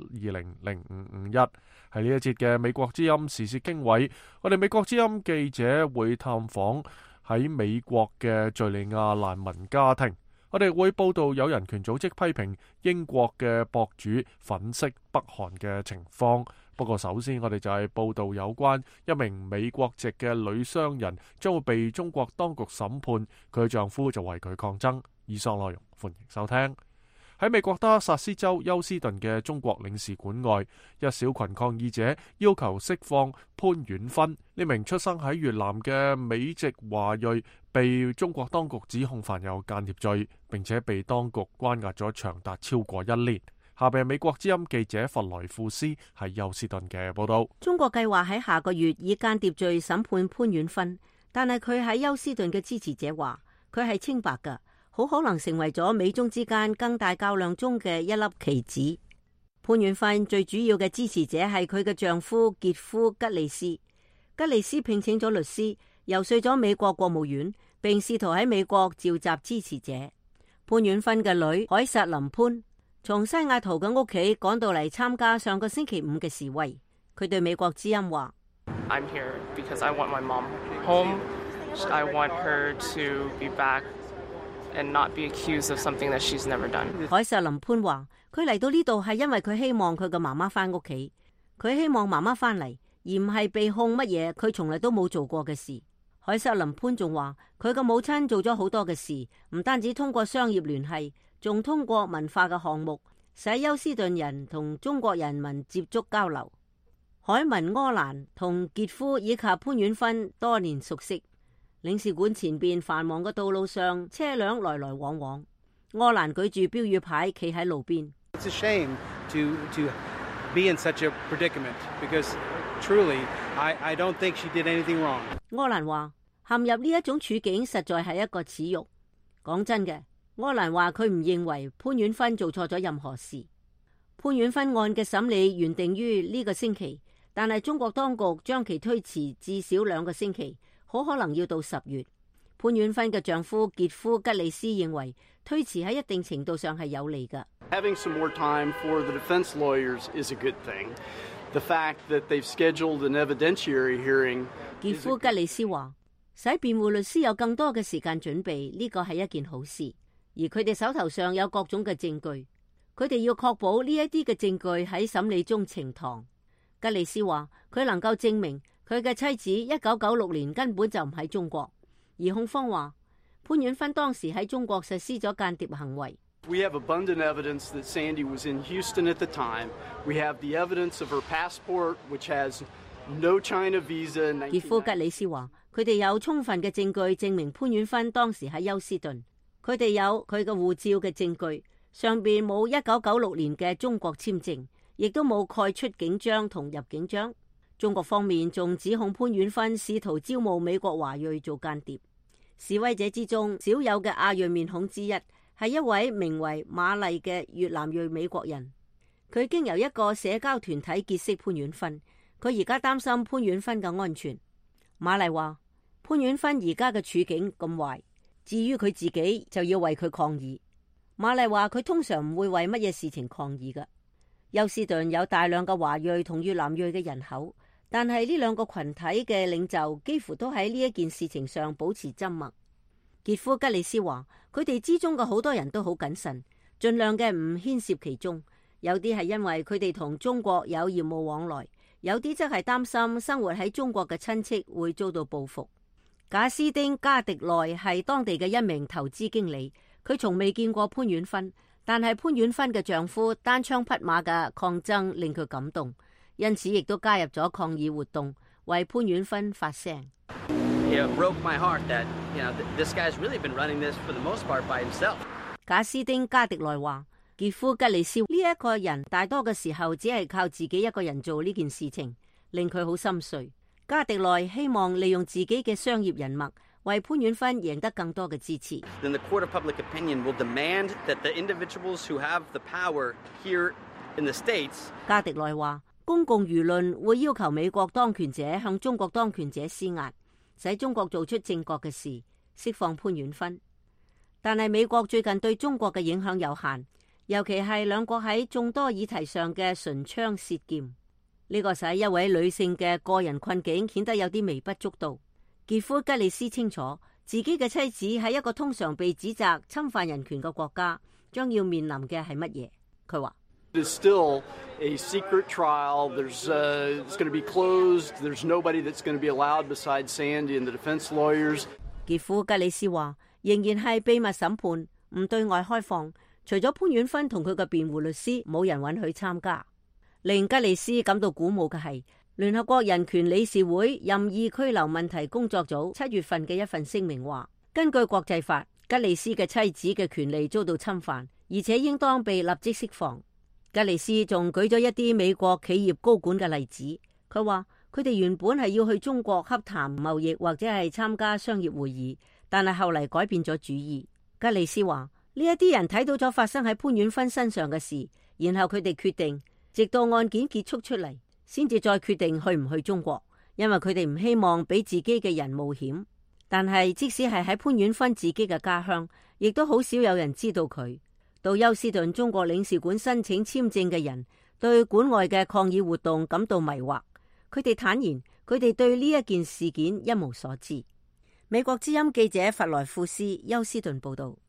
4001200551。喺呢一節嘅美國之音時事經緯，我哋美國之音記者會探訪喺美國嘅敘利亞難民家庭。我哋會報道有人權組織批評英國嘅博主粉飾北韓嘅情況。不過首先我哋就係報道有關一名美國籍嘅女商人將會被中國當局審判，佢嘅丈夫就為佢抗爭。以上內容歡迎收聽。喺美國德克薩斯州休斯頓嘅中國領事館外，一小群抗議者要求釋放潘婉芬。呢名出生喺越南嘅美籍華裔被中國當局指控犯有間諜罪，並且被當局關押咗長達超過1年。下邊係美國之音記者弗萊庫斯喺休斯頓嘅報道。 中國計劃喺下個月以間諜罪審判潘婉芬，但係佢喺休斯頓嘅支持者話佢係清白㗎，好可能成為咗美中之間更大較量中嘅一粒棋子。潘婉芬最主要嘅支持者係佢嘅丈夫傑夫吉利斯。吉利斯聘請咗律師，游說咗美國國務院，並試圖喺美國召集支持者。潘婉芬嘅女凱薩琳潘從西雅圖嘅屋企趕到嚟參加上個星期五嘅示威。佢對美國之音話 ：I'm here because I want my mom home. I want her to be back and not be accused of something that she's never done. 凱薩琳潘話：佢嚟到呢度係因為佢希望佢嘅媽媽翻屋企，佢希望媽媽翻嚟，而唔係被控乜嘢佢從來都冇做過嘅事。凱薩琳潘仲話：佢嘅母親做咗好多嘅事，唔單止通過商業聯繫，仲通過文化嘅項目，使休斯頓人同中國人民接觸交流。海文柯蘭同傑夫以及潘婉芬多年熟悉。領事館前邊繁忙嘅道路上，車輛來來往往。柯蘭舉住標語牌，企喺路邊。 It's a shame to be in such a predicament because truly I don't think she did anything wrong. 柯蘭話陷入呢一種處境實在係一個恥辱。講真嘅，柯蘭話佢唔認為潘婉芬做錯咗任何事。潘婉芬案嘅審理原定於呢個星期，但係中國當局將其推遲至少2個星期。好可能要到10月。潘婉芬嘅丈夫傑夫吉利斯認為推遲喺一定程度上係有利㗎。 Having some more time for the defense lawyers is a good thing. The fact that they've scheduled an evidentiary hearing. 傑夫吉利斯話：使辯護律師有更多嘅時間準備，呢個係一件好事。而佢哋手頭上有各種嘅證據，佢哋要確保呢一啲嘅證據喺審理中呈堂。吉利斯話：佢能夠證明佢嘅妻子1996年根本就唔喺中國，而控方話潘婉芬當時喺中國實施咗間諜行為。 We have abundant evidence that Sandy was in Houston at the time. We have the evidence of her passport, which has no China visa. 傑夫吉里斯話：佢哋有充分嘅證據證明潘婉芬當時喺休斯頓，佢哋有佢嘅護照嘅證據，上邊冇1996年嘅中國簽證，亦都冇蓋出境章同入境章。中國方面仲指控潘婉芬試圖招募美國華裔做間諜。 示威者之中少有嘅亞裔面孔之一，係一位名為馬麗嘅越南裔美國人。佢經由一個社交團體結識潘婉芬，佢而家擔心潘婉芬嘅安全。馬麗話：潘婉芬而家嘅處境咁壞，至於佢自己就要為佢抗議。馬麗話：佢通常唔會為乜嘢事情抗議㗎。休斯頓有大量嘅華裔同越南裔嘅人口，但係呢兩個群體嘅領袖幾乎都喺呢一件事情上保持緘默。傑夫吉利斯話：佢哋之中嘅好多人都好謹慎，盡量嘅唔牽涉其中。有啲係因為佢哋同中國有業務往來，有啲則係擔心生活喺中國嘅親戚會遭到報復。賈斯丁加迪內係當地嘅一名投資經理，佢從未見過潘婉芬，但係潘婉芬嘅丈夫單槍匹馬嘅抗爭令佢感動，因此亦都加入咗抗議活動，為潘婉芬發聲。賈斯丁加迪內話：傑夫吉利斯呢一個人大多嘅時候只係靠自己一個人做呢件事情，令佢好心碎。加迪內希望利用自己嘅商業人脈，為潘婉芬贏得更多嘅支持。加迪內話：公共輿論會要求美國當權者向中國當權者施壓，使中國做出正確嘅事，釋放潘婉芬。但係美國最近對中國嘅影響有限，尤其係兩國喺眾多議題上嘅唇槍舌劍，呢個使一位女性嘅個人困境顯得有啲微不足道。傑夫吉利斯清楚自己嘅妻子喺一個通常被指責侵犯人權嘅國家，將要面臨嘅係乜嘢？佢話 ：It's still a secret trial. It's going to be closed. There's nobody that's going to be allowed besides Sandy and the defense lawyers. 傑夫吉利斯話：仍然係秘密審判，唔對外開放。除咗潘婉芬同佢嘅辯護律師，冇人允許參加。令吉利斯感到鼓舞嘅係，聯合國人權理事會任意拘留問題工作組7月份嘅一份聲明話，根據國際法，吉利斯嘅妻子嘅權利遭到侵犯，而且應當被立即釋放。吉利斯仲舉咗一啲美國企業高管嘅例子，佢話佢哋原本係要去中國洽談貿易或者係參加商業會議，但係後嚟改變咗主意。吉利斯話呢一啲人睇到咗發生喺潘婉芬身上嘅事，然後佢哋決定直到案件結束出嚟，先至再決定去唔去中國，因為佢哋唔希望俾自己嘅人冒險。但係即使係喺潘婉芬自己嘅家鄉，亦都好少有人知道佢。到休斯頓中國領事館申請簽證嘅人對館外嘅抗議活動感到迷惑，佢哋坦言佢哋對呢一件事件一無所知。美國之音記者弗萊庫斯休斯頓報道。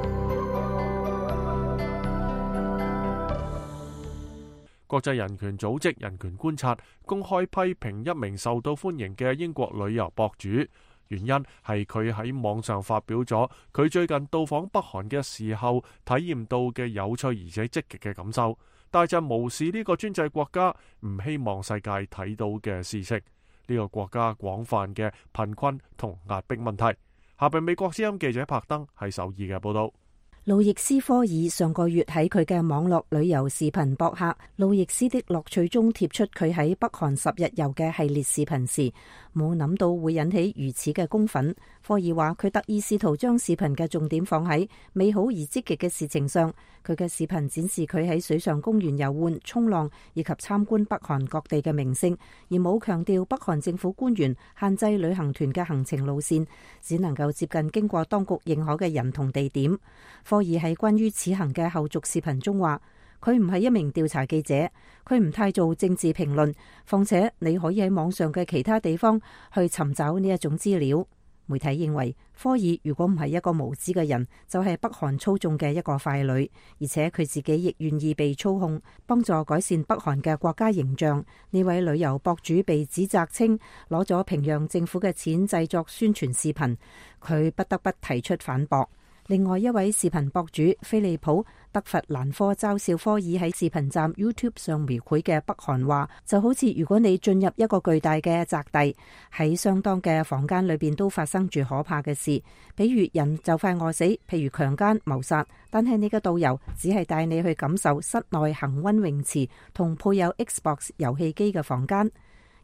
國際人權組織人權觀察公開批評一名受到歡迎嘅英國旅遊博主，原因係佢喺網上發表咗佢最近到訪北韓嘅時候體驗到嘅有趣而且積極嘅感受，但就無視呢個專制國家唔希望世界睇到嘅事實，呢個國家廣泛嘅貧困同壓迫問題。下邊美國之音記者柏登喺首爾嘅報道。 路易斯科爾上個月喺佢嘅網絡旅遊視頻博客路易斯的樂趣中貼出佢喺北韓10日遊嘅系列視頻時，冇諗到會引起如此嘅公憤。科爾話佢特意試圖將視頻嘅重點放喺美好而積極嘅事情上。佢嘅視頻展示佢喺水上公園遊玩、衝浪以及參觀北韓各地嘅名勝，而冇強調北韓政府官員限制旅行團嘅行程路線，只能夠接近經過當局認可嘅人同地點。科爾喺關於此行嘅後續視頻中話，佢唔係一名調查記者，佢唔太做政治評論，況且你可以喺網上嘅其他地方去尋找呢一種資料。媒體認為科爾如果唔係一個無知嘅人，就係北韓操縱嘅一個傀儡，而且佢自己亦願意被操控，幫助改善北韓嘅國家形象。呢位旅遊博主被指責稱攞咗平壤政府嘅錢製作宣傳視頻，佢不得不提出反駁。另外一位視頻博主菲利普德弗蘭科嘲笑科爾喺視頻站 YouTube 上描繪嘅北韓話，就好似如果你進入一個巨大嘅宅地，喺相當嘅房間裏邊都發生住可怕嘅事，比如人就快餓死，譬如強姦、謀殺，但係你嘅導遊只係帶你去感受室內恆溫泳池同配有 Xbox 遊戲機嘅房間。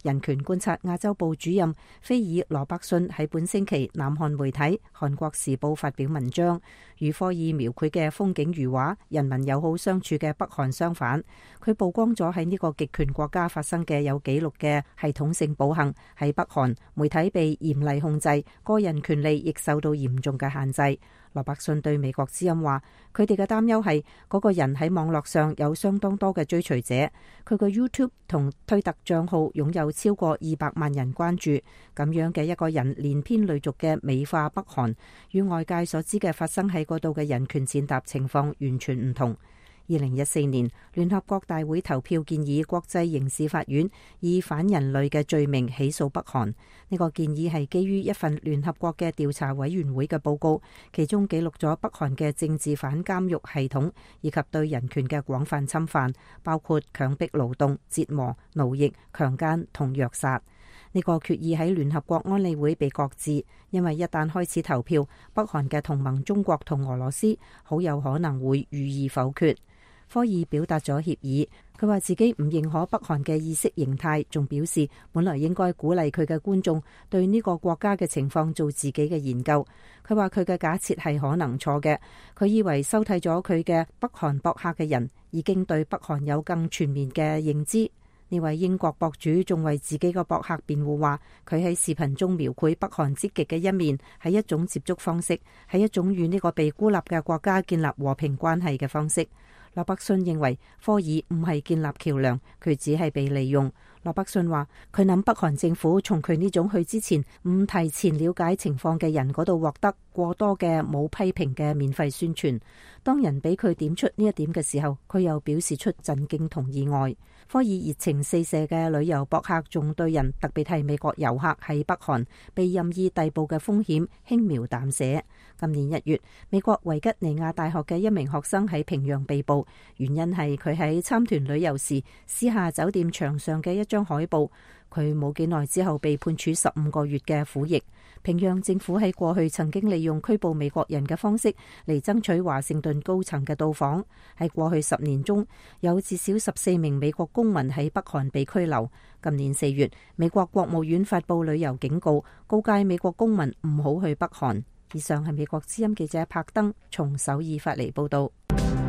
人權觀察亞洲部主任菲爾羅伯遜喺本星期南韓媒體《韓國時報》發表文章，與科爾描繪嘅風景如畫、人民友好相處嘅北韓相反。佢曝光咗喺呢個極權國家發生嘅有紀錄嘅系統性暴行。喺北韓，媒體被嚴厲控制，個人權利亦受到嚴重嘅限制。羅伯遜對美國之音話，佢哋嘅擔憂係嗰個人喺網絡上有相當多嘅追隨者，佢嘅 YouTube 同推特賬號擁有超過200萬人關注。咁樣嘅一個人連篇累牘嘅美化北韓，與外界所知嘅發生喺嗰度嘅人權踐踏情況完全唔同。2014年，聯合國大會投票建議國際刑事法院以反人類嘅罪名起訴北韓。呢個建議係基於一份聯合國嘅調查委員會嘅報告，其中記錄咗北韓嘅政治犯監獄系統以及對人權嘅廣泛侵犯，包括強迫勞動、折磨、奴役、強姦同虐殺。呢個決議喺聯合國安理會被擱置，因為一旦開始投票，北韓嘅同盟中國同俄羅斯好有可能會予以否決。科爾表達咗歉意，佢話自己唔認可北韓嘅意識形態，仲表示本來應該鼓勵佢嘅觀眾對呢個國家嘅情況做自己嘅研究。佢話佢嘅假設係可能錯嘅，佢以為收睇咗佢嘅北韓博客嘅人已經對北韓有更全面嘅認知。呢位英國博主仲為自己個博客辯護，話佢喺視頻中描繪北韓積極嘅一面係一種接觸方式，係一種與呢個被孤立嘅國家建立和平關係嘅方式。羅伯遜認為科爾唔係建立橋樑，佢只係被利用。羅伯遜話佢諗北韓政府從佢呢種去之前唔提前了解情況嘅人嗰度獲得過多嘅冇批評嘅免費宣傳。當人俾佢點出呢一點嘅時候，佢又表示出震驚同意外。科爾熱情四射嘅旅遊博客仲對人，特別係美國遊客喺北韓被任意逮捕嘅風險輕描淡寫。今年1月，美國維吉尼亞大學嘅一名學生喺平壤被捕，原因係佢喺參團旅遊時撕下酒店牆上嘅一張海報。佢冇幾耐之後被判處15個月嘅苦役。平壤政府喺過去曾經利用拘捕美國人嘅方式嚟爭取華盛頓高層嘅到訪。喺過去10年中，有至少14名美國公民喺北韓被拘留。今年4月，美國國務院發布旅遊警告，告誡美國公民唔好去北韓。以上係美國之音記者柏登從首爾發嚟報道。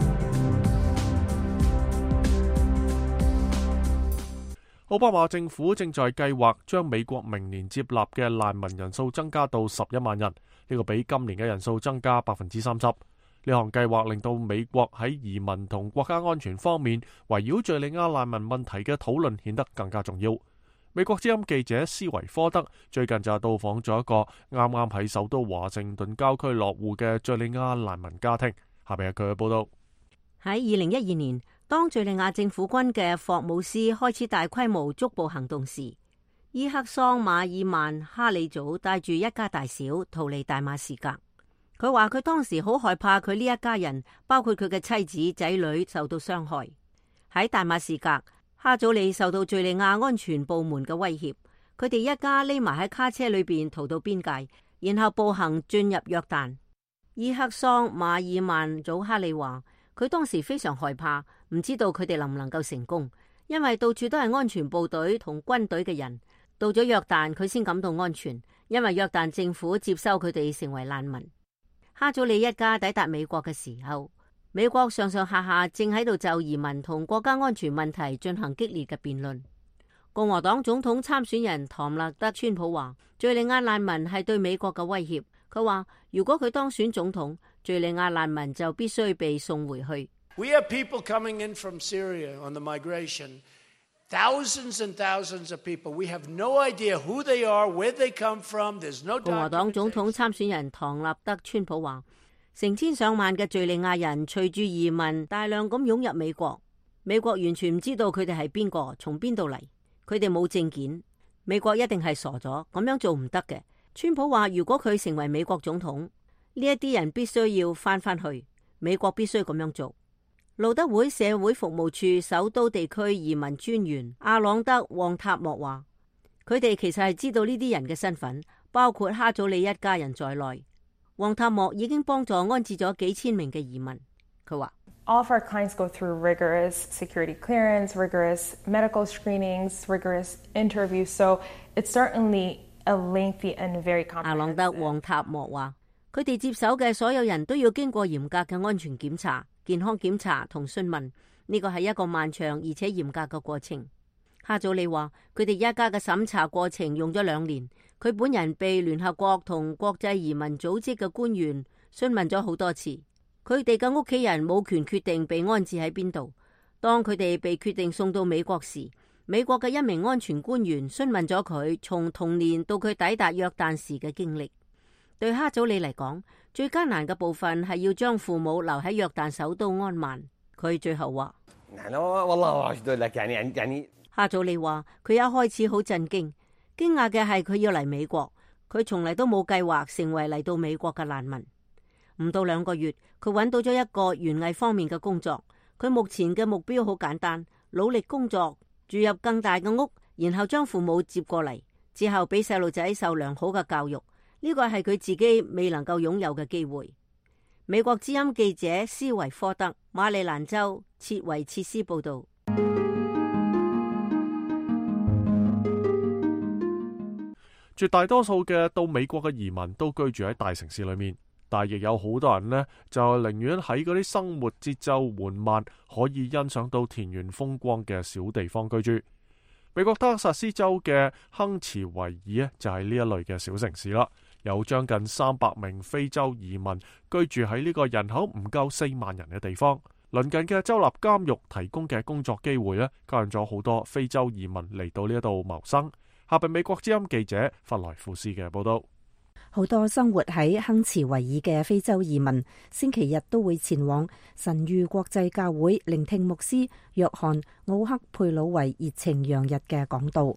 奧巴馬政府正在計劃將美國明年接納嘅難民人數增加到11萬人，呢個比今年嘅人數增加30%。呢項計劃令到美國喺移民同國家安全方面圍繞敘利亞難民問題嘅討論顯得更加重要。美國之音記者斯維科德最近就到訪咗一個啱啱喺首都華盛頓郊區落戶嘅敘利亞難民家庭。下邊係佢嘅報道。 喺2012年，當敘利亞政府軍嘅霍姆斯開始大規模捉捕行動時，伊克桑馬爾曼哈里祖帶住一家大小逃離大馬士革。佢話佢當時好害怕佢呢一家人，包括佢嘅妻子仔女受到傷害。喺大馬士革，哈祖里受到敘利亞安全部門嘅威脅，佢哋一家匿埋喺卡車裏邊逃到邊界，然後步行進入約旦。伊克桑馬爾曼祖哈里話佢當時非常害怕，唔知道佢哋能唔能夠成功，因為到處都係安全部隊同軍隊嘅人。到咗約旦，佢先感到安全，因為約旦政府接收佢哋成為難民。哈祖里一家抵達美國嘅時候，美國上上下下正喺度就移民同國家安全問題進行激烈嘅辯論。共和黨總統參選人唐納德川普話敘利亞難民係對美國嘅威脅。佢話如果佢當選總統，敘利亞難民就必須被送回去。 We have people coming in from Syria on the migration. Thousands and thousands of people. We have no idea who they are, where they come from. There's no. 共和黨總統參選人唐納德川普話，成千上萬嘅敘利亞人隨住移民大量咁湧入美國，美國完全唔知道佢哋係邊個，從邊度嚟，佢哋冇證件，美國一定係傻咗，咁樣做唔得嘅。川普話，如果佢成為美國總統，呢一啲人必須要翻去，美國必須咁樣做。路德會社會服務處首都地區移民專員阿朗德旺塔莫話，佢哋其實係知道呢啲人嘅身份，包括哈祖里一家人在內。旺塔莫已經幫助安置咗幾千名嘅移民。 佢話 ：All of our clients go through rigorous security clearance, rigorous medical screenings, rigorous interviews. So it's certainly a lengthy and very comprehensive. 阿朗德旺塔莫話：佢哋接手嘅所有人都要經過嚴格嘅安全檢查、健康檢查同詢問，呢個係一個漫長而且嚴格嘅過程。哈祖利話：佢哋一家嘅審查過程用咗2年，佢本人被聯合國同國際移民組織嘅官員詢問咗好多次，佢哋嘅屋企人冇權決定被安置喺邊度。當佢哋被決定送到美國時，美國嘅一名安全官員詢問咗佢從童年到佢抵達約旦時嘅經歷。對哈祖利嚟講，最艱難嘅部分係要將父母留喺約旦首都安曼。佢最後話：哈祖利話佢一開始好震驚，驚訝嘅係佢要嚟美國，佢從嚟都冇計劃成為嚟到美國嘅難民。唔到2個月，佢揾到咗一個園藝方面嘅工作。佢目前嘅目標好簡單，努力工作，住入更大嘅屋，然後將父母接過嚟，之後俾細路仔受良好嘅教育。呢個係佢自己未能夠擁有嘅機會。美國之音記者斯維科德，馬里蘭州切維切斯報道。 絕大多數嘅到美國嘅移民都居住喺大城市裏面，但亦有好多人呢，就寧願喺嗰啲生活節奏緩慢、可以欣賞到田園風光嘅小地方居住。美國德克薩斯州嘅亨茨維爾就係呢一類嘅小城市啦，有將近300名非洲移民居住喺呢個人口唔夠4萬人嘅地方。鄰近嘅州立監獄提供嘅工作機會呢，吸引咗好多非洲移民嚟到呢一度謀生。下邊美國之音記者弗萊庫斯嘅報道。 好多生活喺亨茨維爾嘅非洲移民星期日都會前往神諭國際教會聆聽牧師約翰奧克佩魯維熱情洋溢嘅講道。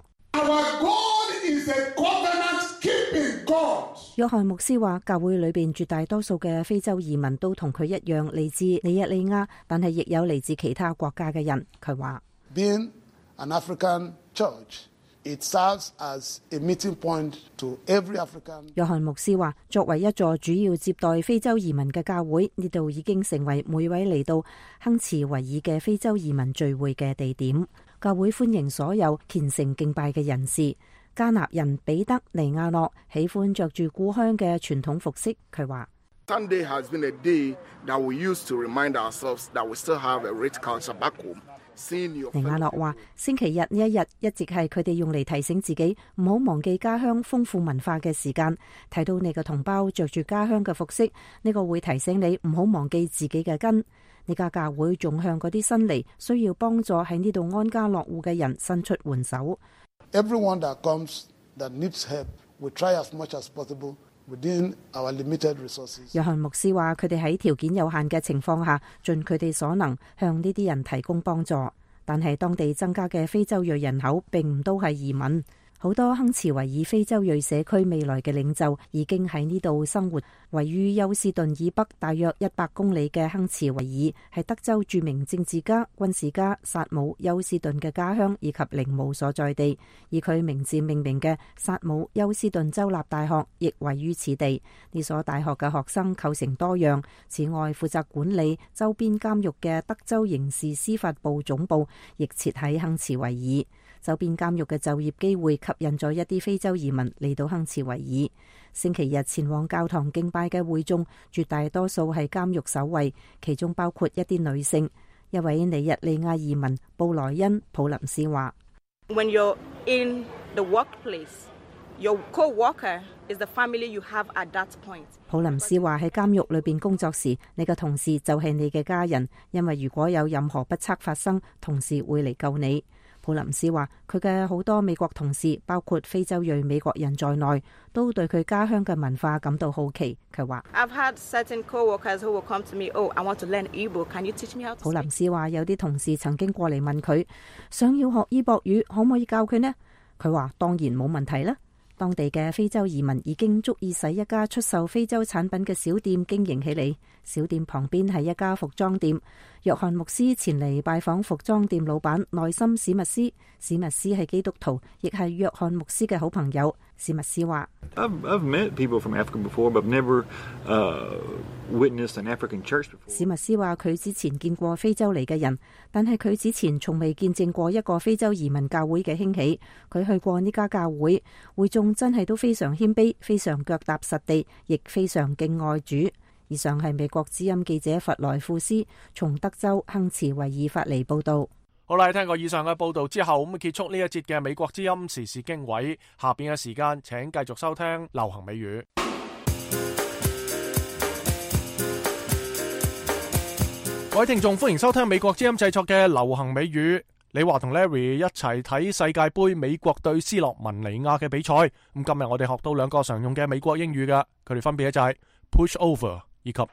約翰牧師話，教會裏邊絕大多數嘅非洲移民都同佢一樣嚟自尼日利亞，但係亦有嚟自其他國家嘅人。佢話 Being an African church, it serves as a meeting point to every African。 約翰牧師話，作為一座主要接待非洲移民嘅教會，呢度已經成為每位嚟到亨茨維爾嘅非洲移民聚會嘅地點。教會歡迎所有虔誠敬拜嘅人士。加納人彼得尼亞諾喜歡着住故鄉嘅傳統服飾。佢話 Sunday has been a day that we used to remind ourselves that we still have a rich culture back home。尼亞諾話，星期日呢一日一直係佢哋用嚟提醒自己唔好忘記家鄉豐富文化嘅時間。睇到你嘅同胞着住家鄉嘅服飾，呢個會提醒你唔好忘記自己嘅根。呢家教會仲向嗰啲新嚟需要幫助喺呢度安家落戶嘅人伸出援手。 Everyone that comes that needs help, we try as much as possible within our limited resources。 約翰牧師話，佢哋喺條件有限嘅情況下，盡佢哋所能向呢啲人提供幫助。但係當地增加嘅非洲裔人口並唔都係移民。好多亨茨維爾非洲裔社區未來嘅領袖已經喺呢度生活。位於休斯頓以北大約100公里嘅亨茨維爾係德州著名政治家、軍事家薩姆休斯頓嘅家鄉以及陵墓所在地，以佢名字命名嘅薩姆休斯頓州立大學亦位於此地。呢所大學嘅學生構成多樣。此外，負責管理周邊監獄嘅德州刑事司法部總部亦設喺亨茨維爾。周邊監獄嘅就業機會吸引咗一啲非洲移民嚟到亨茨維爾。星期日前往教堂敬拜嘅會眾，絕大多數係監獄守衛，其中包括一啲女性。一位尼日利亞移民布萊恩普林斯話 ：When you're in the workplace, your co-worker is the family you have at that point。 普林斯話，喺監獄裏邊工作時，你嘅同事就係你嘅家人，因為如果有任何不測發生，同事會嚟救你。普林斯話，佢嘅好多美國同事，包括非洲裔美國人在內，都對佢家鄉嘅文化感到好奇。佢話普林斯話，有啲同事曾經過嚟問佢，想要學伊博語，可唔可以教佢呢？佢話當然冇問題啦。 當地嘅非洲移民已經足以使一家出售非洲產品嘅小店經營起嚟。小店旁邊係一家服裝店。約翰牧師前嚟拜訪服裝店老闆內森史密斯。史密斯係基督徒，亦係約翰牧師嘅好朋友。史密斯話 ：I've met people from Africa before, but never witnessed an African church before. 史密斯話佢之前見過非洲嚟嘅人，但係佢之前從未見證過一個非洲移民教會嘅興起。佢去過呢家教會，會眾真係都非常謙卑，非常腳踏實地，亦非常敬愛主。以上係美國之音記者弗萊庫斯從德州亨茨維爾發嚟報道。 好啦，聽過以上嘅報道之後，咁結束呢一節嘅美國之音時事經緯。下邊嘅時間，請繼續收聽流行美語。各位聽眾，歡迎收聽美國之音製作嘅流行美語。李華同 Larry 一齊睇世界盃美國對斯洛文尼亞嘅比賽。咁今日我哋學到兩個常用嘅美國英語嘅，佢哋分別就係 push over 以及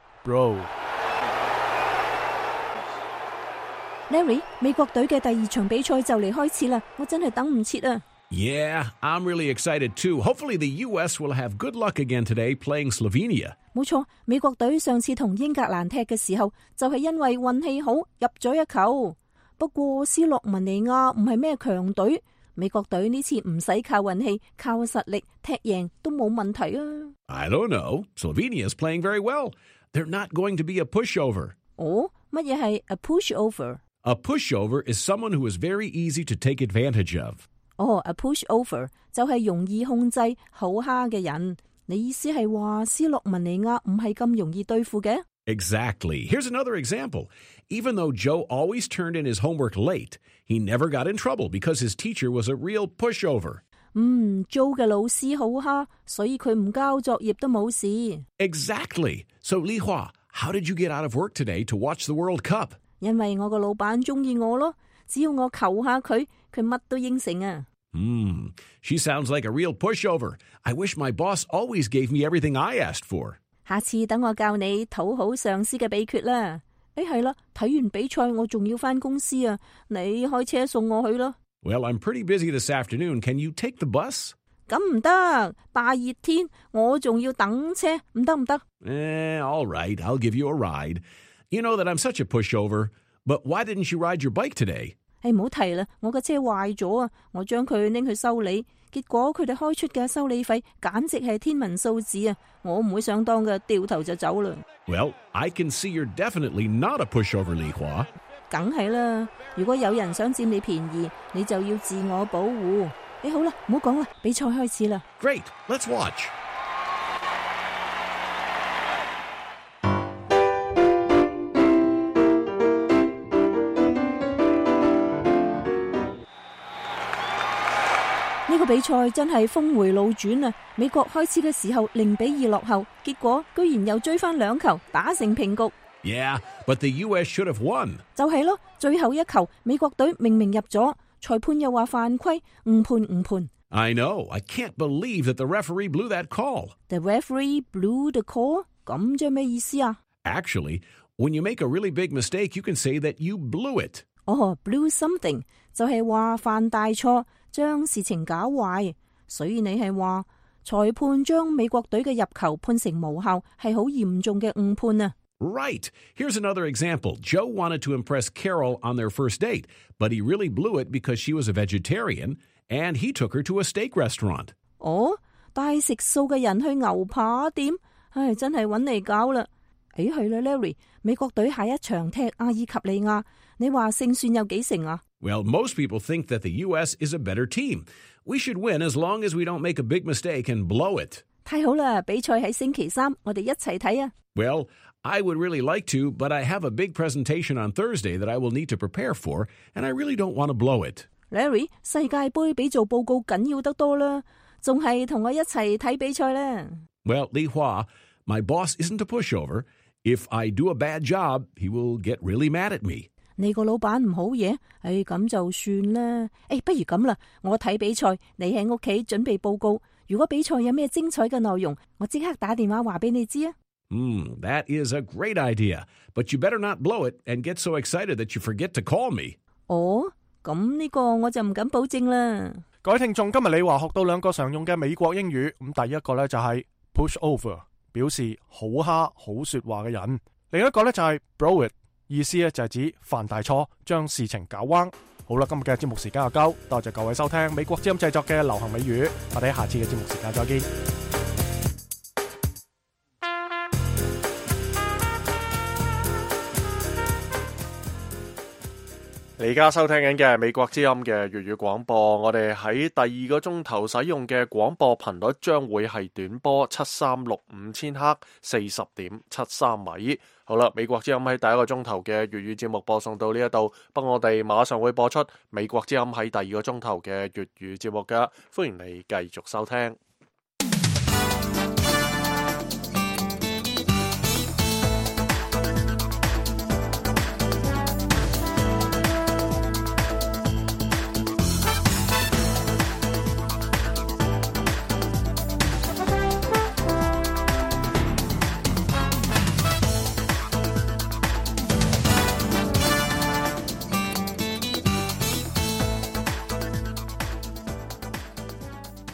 bro。Larry， 美國隊嘅第二場比賽就嚟開始啦，我真係等唔切啊！ Yeah, I'm really excited too. Hopefully the U.S. will have good luck again today playing Slovenia. 冇錯，美國隊上次同英格蘭踢嘅時候，就係因為運氣好入咗一球。不過斯洛文尼亞唔係咩強隊，美國隊呢次唔使靠運氣，靠實力踢贏都冇問題啊。 I don't know. Slovenia is playing very well. They're not going to be a pushover. 哦，乜嘢係 a pushover？A pushover is someone who is very easy to take advantage of. 哦，a pushover 就係容易控制、好蝦嘅人。你意思係話斯洛文尼亞唔係咁容易對付嘅？ Exactly. Here's another example. Even though Joe always turned in his homework late, he never got in trouble because his teacher was a real pushover. Joe 嘅老師好蝦，所以佢唔交作業都冇事。 Exactly. So Li Hua, how did you get out of work today to watch the World Cup? 因為我個老闆中意我咯，只要我求下佢，佢乜都應承啊。 She sounds like a real pushover. I wish my boss always gave me everything I asked for. 下次等我教你討好上司嘅秘訣啦。係啦，睇完比賽我仲要返公司啊，你開車送我去咯。 Well, I'm pretty busy this afternoon. Can you take the bus? 咁唔得，大熱天我仲要等車，唔得唔得。 All right, I'll give you a ride. You know that I'm such a pushover, but why didn't you ride your bike today? 唔好提啦，我嘅車壞咗啊，我將佢拎去修理，結果佢哋開出嘅修理費簡直係天文數字啊！我唔會上當嘅，掉頭就走啦。 Well, I can see you're definitely not a pushover, Li Hua. 梗係啦，如果有人想佔你便宜，你就要自我保護。好啦，唔好講啦，比賽開始啦。 Great, let's watch. 呢個比賽真係峰回路轉啊！美國開始嘅時候0-2落後，結果居然又追翻2球，打成平局。 Yeah, but the U.S. should have won. 就係咯，最後一球美國隊明明入咗，裁判又話犯規，誤判。 I know. I can't believe that the referee blew that call. The referee blew the call? 咁即係咩意思啊？ Actually, when you make a really big mistake, you can say that you blew it. blew something 就係話犯大錯，將事情搞壞。所以你係話裁判將美國隊嘅入球判成無效，係好嚴重嘅誤判啊。 Right. Here's another example. Joe wanted to impress Carol on their first date, but he really blew it because she was a vegetarian, and he took her to a steak restaurant. 帶食素嘅人去牛扒店，真係搵嚟搞啦。係啦 ，Larry， 美國隊下一場踢阿爾及利亞，你話勝算有幾成啊？ Well, most people think that the U.S. is a better team. We should win as long as we don't make a big mistake and blow it. 太好啦，比賽喺星期3，我哋一齊睇啊。 Well, I would really like to, but I have a big presentation on Thursday that I will need to prepare for, and I really don't want to blow it. Larry， 世界盃比做報告緊要得多啦，仲係同我一齊睇比賽啦。 Well, Li Hua, my boss isn't a pushover. If I do a bad job, he will get really mad at me. 你個老闆唔好嘢，咁就算啦。不如咁啦，我睇比賽，你喺屋企準備報告。如果比賽有咩精彩嘅內容，我即刻打電話話俾你知啊。 That is a great idea, but you better not blow it and get so excited that you forget to call me. 咁呢個我就唔敢保證啦。 各位聽眾，今日你話學到兩個常用嘅美國英語，咁第一個呢就係 push over， 表示好蝦好說話嘅人；另一個呢就係 blow it， 意思呢就係指犯大錯，將事情搞彎。好啦，今日嘅節目時間就夠，多謝各位收聽美國之音製作嘅流行美語，我哋下次嘅節目時間再見。你而家收聽緊嘅係美國之音嘅粵語廣播，我哋喺第二個鐘頭使用嘅廣播頻率將會係短波7365千赫40.73米。好啦，美國之音喺第一個鐘頭嘅粵語節目播送到呢一度，不過我哋馬上會播出美國之音喺第二個鐘頭嘅粵語節目㗎，歡迎你繼續收聽。